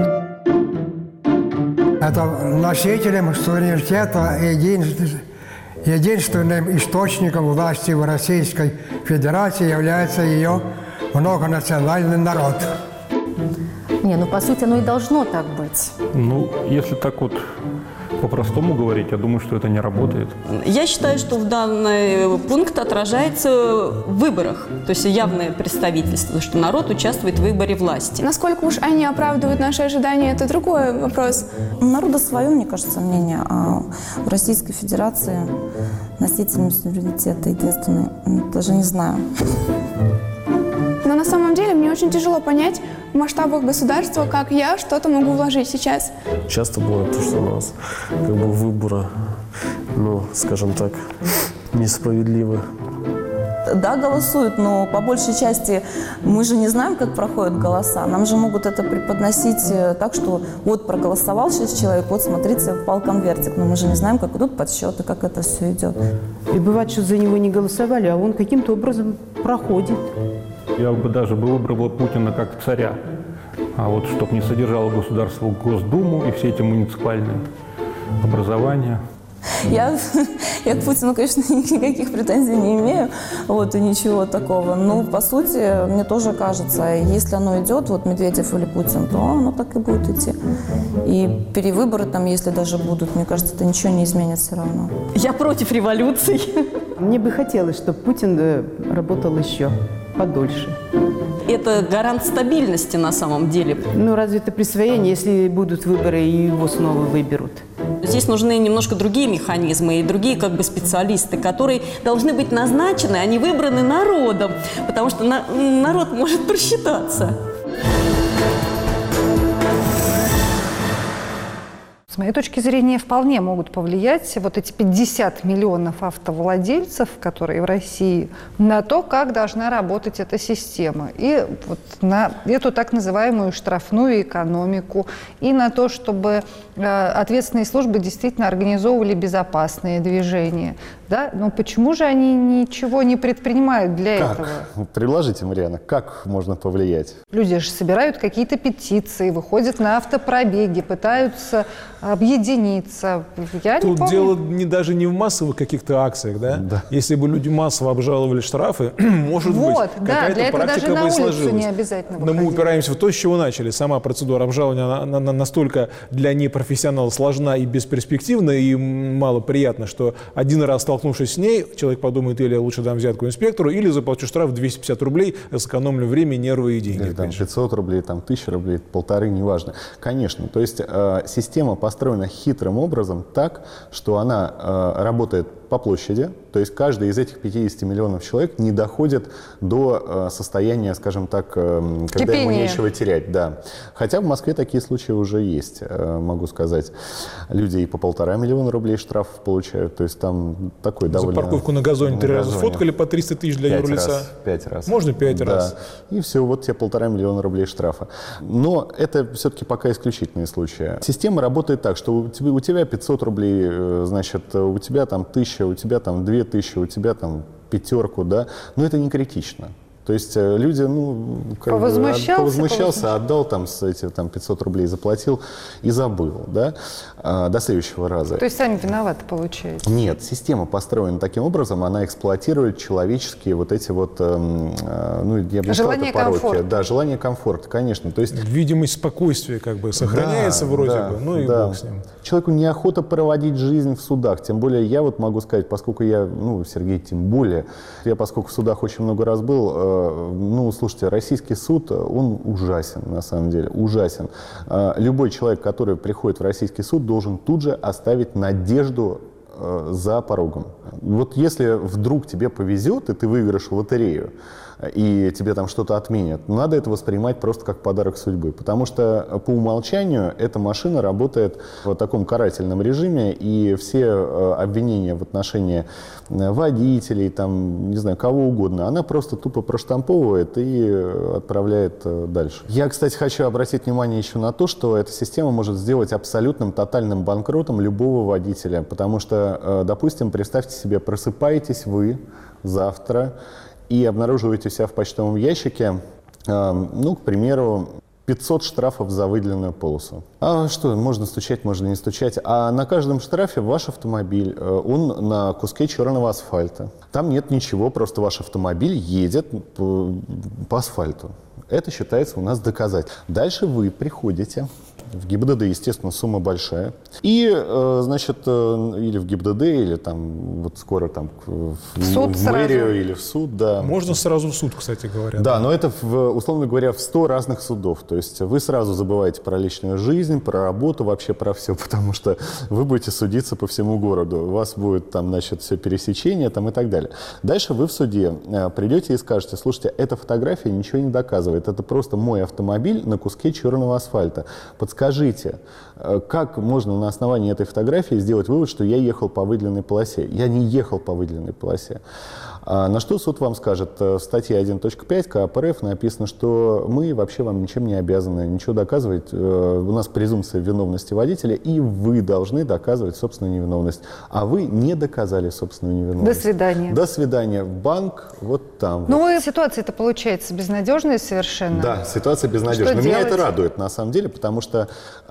Это носителем суверенитета и единственным источником власти в Российской Федерации является ее многонациональный народ. Не, ну по сути оно и должно так быть. Ну, если так вот по-простому говорить, я думаю, что это не работает. Я считаю, что в данный пункт отражается в выборах, то есть явное представительство, что народ участвует в выборе власти. Насколько уж они оправдывают наши ожидания, это другой вопрос. У народа свое, мне кажется, мнение, а в Российской Федерации носителем суверенитета единственный, даже не знаю. Но на самом деле мне очень тяжело понять в масштабах государства, как я что-то могу вложить сейчас. Часто бывает то, что у нас как бы выборы, ну, скажем так, несправедливы. Да, голосуют, но по большей части мы же не знаем, как проходят голоса. Нам же могут это преподносить так, что вот проголосовал сейчас человек, вот смотрите, впал конвертик. Но мы же не знаем, как идут подсчеты, как это все идет. И бывает, что за него не голосовали, а он каким-то образом проходит. Я бы даже бы выбрал Путина как царя. А вот чтобы не содержало государство Госдуму и все эти муниципальные образования. Я, я к Путину, конечно, никаких претензий не имею, вот, и ничего такого. Но, по сути, мне тоже кажется, если оно идет, вот Медведев или Путин, то оно так и будет идти. И перевыборы там, если даже будут, мне кажется, это ничего не изменит все равно. Я против революций. Мне бы хотелось, чтобы Путин работал еще подольше. Это гарант стабильности на самом деле. Ну, разве это присвоение, если будут выборы и его снова выберут? Здесь нужны немножко другие механизмы и другие как бы специалисты, которые должны быть назначены, а не выбраны народом, потому что на, народ может просчитаться. С моей точки зрения, вполне могут повлиять вот эти пятьдесят миллионов автовладельцев, которые в России, на то, как должна работать эта система. И вот на эту так называемую штрафную экономику, и на то, чтобы э, ответственные службы действительно организовывали безопасные движения. Да? Но почему же они ничего не предпринимают для как? этого? Предложите, Марьяна, как можно повлиять? Люди же собирают какие-то петиции, выходят на автопробеги, пытаются объединиться. Я Тут не помню. дело не, даже не в массовых каких-то акциях, да? Да. Если бы люди массово обжаловали штрафы, может вот, быть, да, какая-то практика бы и сложилась. Не обязательно Но мы упираемся в то, с чего начали. Сама процедура обжалования она, она, она настолько для непрофессионала сложна и бесперспективна, и малоприятна, что один раз столкнувшись с ней, человек подумает, или я лучше дам взятку инспектору, или заплачу штраф двести пятьдесят рублей, сэкономлю время, нервы и деньги. Там пятьсот рублей, там тысяча рублей, полторы, неважно. Конечно, то есть э, система построена хитрым образом так, что она э, работает по площади, то есть каждый из этих пятидесяти миллионов человек не доходит до э, состояния, скажем так, э, когда Кипение. ему нечего терять. Да. Хотя в Москве такие случаи уже есть, э, могу сказать. Люди и по полтора миллиона рублей штраф получают, то есть там такой довольно... За парковку на газоне три раза сфоткали по триста тысяч для юрлица. Раз, пять раз. Можно пять да. раз. И все, вот тебе полтора миллиона рублей штрафа. Но это все-таки пока исключительные случаи. Система работает так, что у тебя, у тебя пятьсот рублей, значит, у тебя там тысяча, у тебя там две тысячи, у тебя там пятерку, да, но это не критично. То есть люди, ну, как повозмущался, бы, повозмущался, отдал там, с эти, там пятьсот рублей, заплатил и забыл, да, а, до следующего раза. То есть сами виноваты, получается? Нет, система построена таким образом, она эксплуатирует человеческие вот эти вот, э, ну, я бы не сказал, это пороки. Комфорта. Да, желание комфорта, конечно. То есть... Видимость спокойствия как бы сохраняется, да, вроде да, бы, ну и да. бог с ним. Человеку неохота проводить жизнь в судах, тем более я вот могу сказать, поскольку я, ну, Сергей, тем более, я поскольку в судах очень много раз был, ну, слушайте, российский суд, он ужасен, на самом деле, ужасен. Любой человек, который приходит в российский суд, должен тут же оставить надежду э, за порогом. Вот если вдруг тебе повезет, и ты выиграешь в лотерею, и тебе там что-то отменят, надо это воспринимать просто как подарок судьбы. Потому что по умолчанию эта машина работает в таком карательном режиме, и все обвинения в отношении водителей, там, не знаю, кого угодно, она просто тупо проштамповывает и отправляет дальше. Я, кстати, хочу обратить внимание еще на то, что эта система может сделать абсолютным тотальным банкротом любого водителя. Потому что, допустим, представьте себе, просыпаетесь вы завтра и обнаруживаете себя в почтовом ящике, э, ну, к примеру, пятьсот штрафов за выделенную полосу. А что, можно стучать, можно не стучать. А на каждом штрафе ваш автомобиль, э, он на куске черного асфальта. Там нет ничего, просто ваш автомобиль едет по, по асфальту. Это считается у нас доказать. Дальше вы приходите в ГИБДД, естественно, сумма большая. И, э, значит, э, или в ГИБДД, или там вот скоро там в, в, в мэрию или в суд, да. Можно сразу в суд, кстати говоря. Да, да, но это, в, условно говоря, в сто разных судов. То есть вы сразу забываете про личную жизнь, про работу, вообще про все, потому что вы будете судиться по всему городу. У вас будет там, значит, все пересечение там и так далее. Дальше вы в суде э, придете и скажете: слушайте, эта фотография ничего не доказывает. Это просто мой автомобиль на куске черного асфальта. Подскажите, как можно на основании этой фотографии сделать вывод, что я ехал по выделенной полосе? Я не ехал по выделенной полосе. А на что суд вам скажет? В статье один точка пять ка ап эр эф написано, что мы вообще вам ничем не обязаны, ничего доказывать. У нас презумпция виновности водителя, и вы должны доказывать собственную невиновность. А вы не доказали собственную невиновность. До свидания. До свидания. Банк вот там. Ну, вот. Ситуация-то получается безнадежная совершенно. Да, ситуация безнадежная. Что Меня делать? это радует, на самом деле, потому что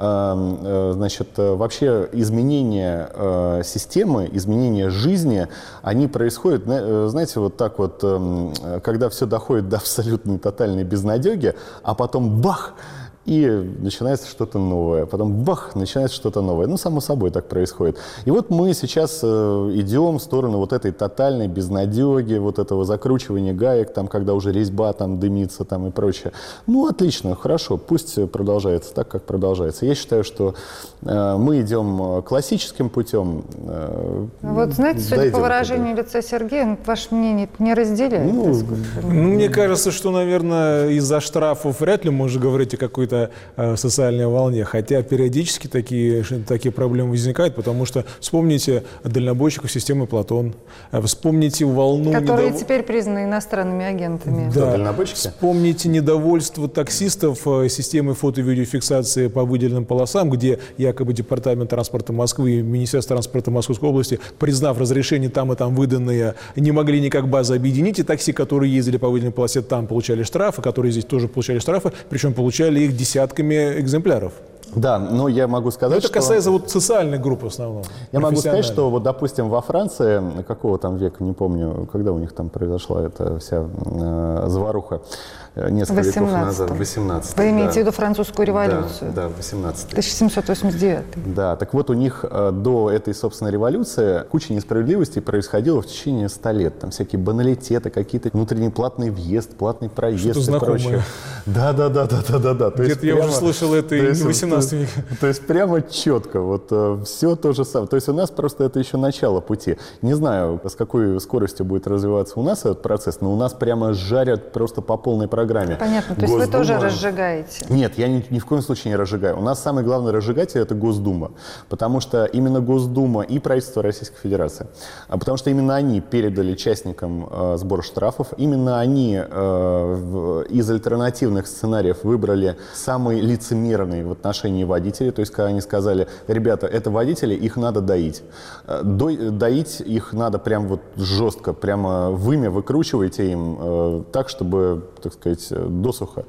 э, значит, вообще изменения э, системы, изменения жизни, они происходят, знаете, Знаете, вот так вот, когда все доходит до абсолютной тотальной безнадеги, а потом бах, и начинается что-то новое. Потом бах, начинается что-то новое. Ну, само собой так происходит. И вот мы сейчас э, идем в сторону вот этой тотальной безнадеги, вот этого закручивания гаек, там, когда уже резьба там дымится там, и прочее. Ну, отлично, хорошо, пусть продолжается так, как продолжается. Я считаю, что э, мы идем классическим путем. Э, вот знаете, судя по выражению лица Сергея, он ваше мнение не разделяет. Ну, мне кажется, что, наверное, из-за штрафов вряд ли можно говорить о какой-то социальной волне, хотя периодически такие, такие проблемы возникают, потому что вспомните дальнобойщиков системы Платон, вспомните волну... Которые недов... теперь признаны иностранными агентами. Да, дальнобойщики. Вспомните недовольство таксистов системой фото-видеофиксации по выделенным полосам, где якобы Департамент транспорта Москвы и Министерство транспорта Московской области, признав разрешение там и там выданные, не могли никак базы объединить, и такси, которые ездили по выделенной полосе, там получали штрафы, которые здесь тоже получали штрафы, причем получали их десятками экземпляров. Да, но я могу сказать, но это что... касается вот социальных групп в основном. Я могу сказать, что вот, допустим, во Франции, какого там века, не помню, когда у них там произошла эта вся э, заваруха, несколько веков назад, восемнадцатый. Вы имеете да. в виду французскую революцию? Да, да, восемнадцатый. тысяча семьсот восемьдесят девятый. Да, так вот у них э, до этой, собственно, революции куча несправедливостей происходила в течение ста лет. Там всякие баналитеты, какие-то внутренний платный въезд, платный проезд и прочее. Да, да, да, да, да, да, да. Где-то я прямо, уже слышал это и в восемнадцатом веке. То есть прямо четко, вот э, все то же самое. То есть у нас просто это еще начало пути. Не знаю, с какой скоростью будет развиваться у нас этот процесс, но у нас прямо жарят просто по полной программе. Понятно, то есть Госдума... вы тоже разжигаете? Нет, я ни, ни в коем случае не разжигаю. У нас самый главный разжигатель – это Госдума. Потому что именно Госдума и правительство Российской Федерации. Потому что именно они передали частникам э, сбор штрафов. Именно они э, в, из альтернативных сценариев выбрали самый лицемерный в отношении водителей. То есть, когда они сказали: ребята, это водители, их надо доить. До, доить их надо прям вот жестко, прямо вымя выкручивайте им э, так, чтобы, так сказать, досуха,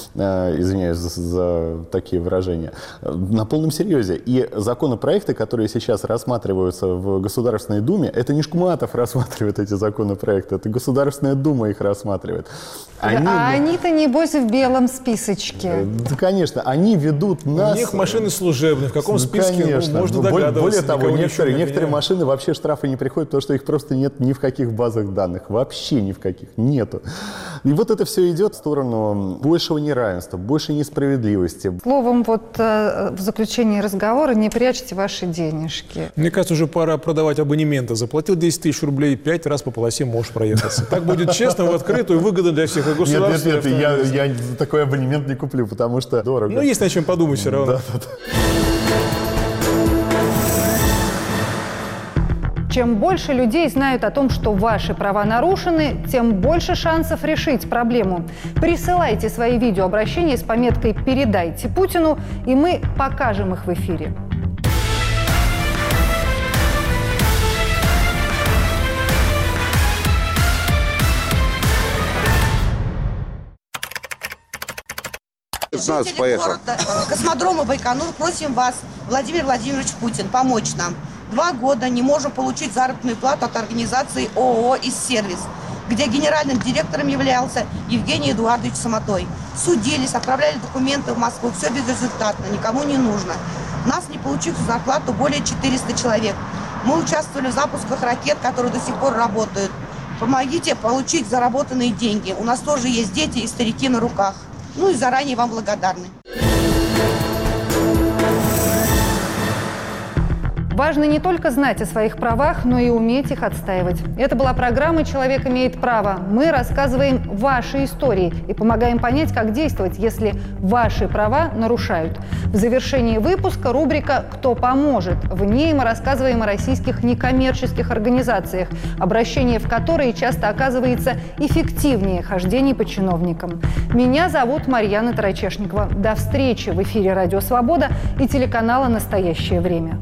э, извиняюсь за, за такие выражения, на полном серьезе. И законопроекты, которые сейчас рассматриваются в Государственной Думе, это не Шкматов рассматривает эти законопроекты, это Государственная Дума их рассматривает. Они, а они-то, небось, в белом списочке. Да, конечно, они ведут нас... У них машины служебные, в каком списке, конечно. Ну, можно более, догадываться. Более того, некоторые, не некоторые машины вообще штрафы не приходят, потому что их просто нет ни в каких базах данных, вообще ни в каких, нету. И вот это все идет в сторону большего неравенства, большей несправедливости. Словом, вот э, в заключении разговора не прячьте ваши денежки. Мне кажется, уже пора продавать абонементы. Заплатил десять тысяч рублей, пять раз по полосе можешь проехаться. Так будет честно, в открытую, выгода для всех, и государства. Нет, нет, нет, я, я такой абонемент не куплю, потому что дорого. Ну, есть над чем подумать все равно. Да, да, да. Чем больше людей знают о том, что ваши права нарушены, тем больше шансов решить проблему. Присылайте свои видеообращения с пометкой «Передайте Путину», и мы покажем их в эфире. пятнадцать поехал. Космодрома Байконур, просим вас, Владимир Владимирович Путин, помочь нам. Два года не можем получить заработную плату от организации ООО «Ис-сервис», где генеральным директором являлся Евгений Эдуардович Самотой. Судились, отправляли документы в Москву, все безрезультатно, никому не нужно. Нас, не получив зарплату, более четырёхсот человек. Мы участвовали в запусках ракет, которые до сих пор работают. Помогите получить заработанные деньги. У нас тоже есть дети и старики на руках. Ну и заранее вам благодарны. Важно не только знать о своих правах, но и уметь их отстаивать. Это была программа «Человек имеет право». Мы рассказываем ваши истории и помогаем понять, как действовать, если ваши права нарушают. В завершении выпуска рубрика «Кто поможет?». В ней мы рассказываем о российских некоммерческих организациях, обращение в которые часто оказывается эффективнее хождений по чиновникам. Меня зовут Марьяна Тарачешникова. До встречи в эфире «Радио Свобода» и телеканала «Настоящее время».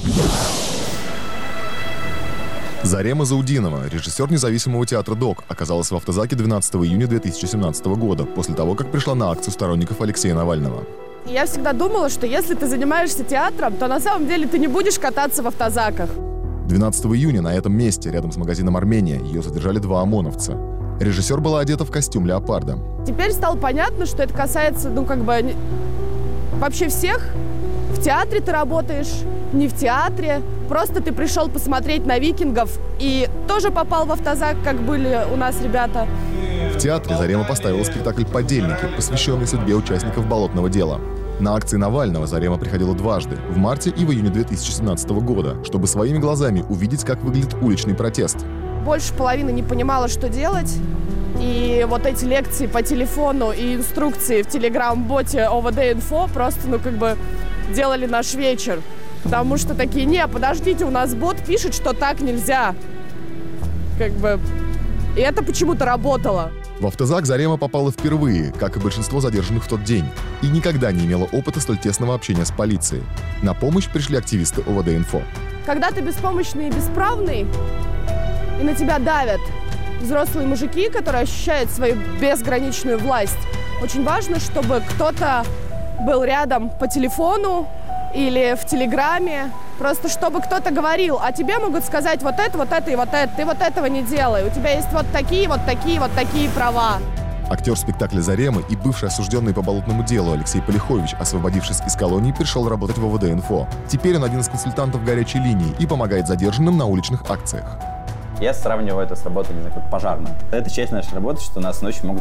Зарема Заудинова, режиссер независимого театра «Док», оказалась в автозаке двенадцатого июня две тысячи семнадцатого года, после того, как пришла на акцию сторонников Алексея Навального. Я всегда думала, что если ты занимаешься театром, то на самом деле ты не будешь кататься в автозаках. двенадцатого июня на этом месте, рядом с магазином «Армения», ее задержали два ОМОНовца. Режиссер была одета в костюм леопарда. Теперь стало понятно, что это касается, ну, как бы, вообще всех. В театре ты работаешь, не в театре. Просто ты пришел посмотреть на викингов и тоже попал в автозак, как были у нас ребята. В театре Зарема поставила спектакль «Подельники», посвященный судьбе участников болотного дела. На акции Навального Зарема приходила дважды, в марте и в июне две тысячи семнадцатого года, чтобы своими глазами увидеть, как выглядит уличный протест. Больше половины не понимала, что делать. И вот эти лекции по телефону и инструкции в телеграм-боте ОВД-инфо просто, ну, как бы делали наш вечер. Потому что такие: не, подождите, у нас бот пишет, что так нельзя. Как бы. И это почему-то работало. В автозак Зарема попала впервые, как и большинство задержанных в тот день, и никогда не имела опыта столь тесного общения с полицией. На помощь пришли активисты ОВД-инфо. Когда ты беспомощный и бесправный, и на тебя давят взрослые мужики, которые ощущают свою безграничную власть, очень важно, чтобы кто-то был рядом по телефону или в телеграме, просто чтобы кто-то говорил, а тебе могут сказать вот это, вот это и вот это, ты вот этого не делай, у тебя есть вот такие, вот такие, вот такие права. Актер спектакля «Заремы» и бывший осужденный по болотному делу Алексей Полихович, освободившись из колонии, пришел работать в ОВД-инфо. Теперь он один из консультантов горячей линии и помогает задержанным на уличных акциях. Я сравниваю это с работой, не знаю, как пожарной. Это часть нашей работы, что нас ночью могут...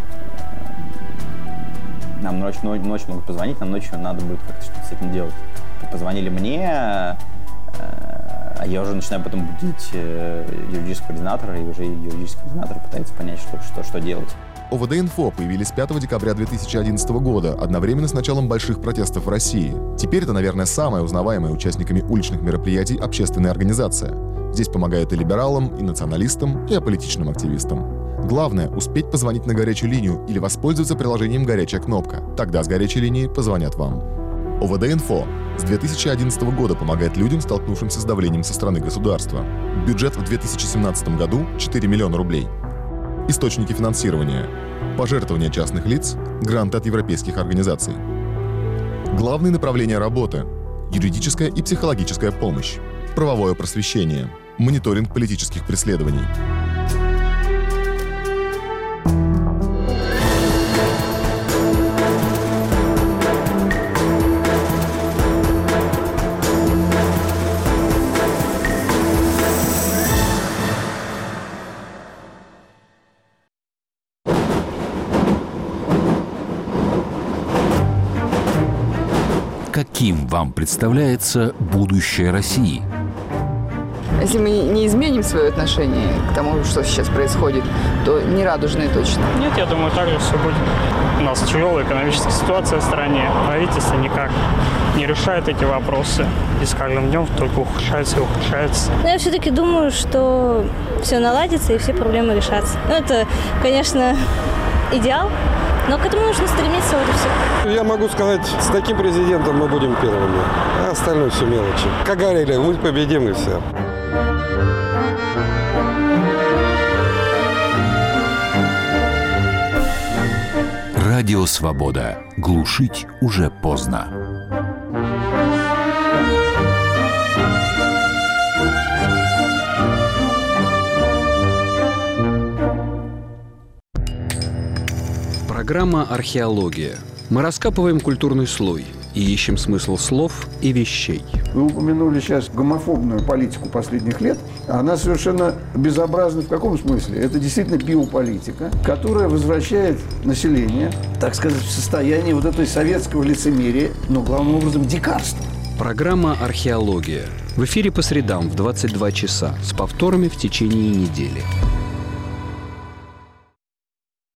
Нам ночью, ночью могут позвонить, нам ночью надо будет как-то что-то с этим делать. Позвонили мне, а я уже начинаю потом будить юридического координатора, и уже юридический координатор пытается понять, что, что, что делать. ОВД-инфо появились пятого декабря две тысячи одиннадцатого года, одновременно с началом больших протестов в России. Теперь это, наверное, самая узнаваемая участниками уличных мероприятий общественная организация. Здесь помогают и либералам, и националистам, и аполитичным активистам. Главное — успеть позвонить на горячую линию или воспользоваться приложением «Горячая кнопка». Тогда с горячей линии позвонят вам. ОВД-инфо с две тысячи одиннадцатого года помогает людям, столкнувшимся с давлением со стороны государства. Бюджет в две тысячи семнадцатом году — четыре миллиона рублей. Источники финансирования: пожертвования частных лиц, гранты от европейских организаций. Главные направления работы: юридическая и психологическая помощь, правовое просвещение, мониторинг политических преследований. каким вам представляется будущее России? Если мы не изменим свое отношение к тому, что сейчас происходит, то не радужное точно. Нет, я думаю, так же все будет. У нас тяжелая экономическая ситуация в стране. Правительство никак не решает эти вопросы. И с каждым днем только ухудшается и ухудшается. Но я все-таки думаю, что все наладится и все проблемы решатся. Ну, это, конечно, идеал, но к этому нужно стремиться, вот и все. Я могу сказать, с таким президентом мы будем первыми, а остальное все мелочи. Как говорили, мы победим и все. Радио «Свобода». Глушить уже поздно. Программа «Археология». Мы раскапываем культурный слой и ищем смысл слов и вещей. Вы упомянули сейчас гомофобную политику последних лет. Она совершенно безобразна в каком смысле? Это действительно биополитика, которая возвращает население, так сказать, в состояние вот этой советского лицемерия, но главным образом дикарства. Программа «Археология». В эфире по средам в двадцать два часа с повторами в течение недели.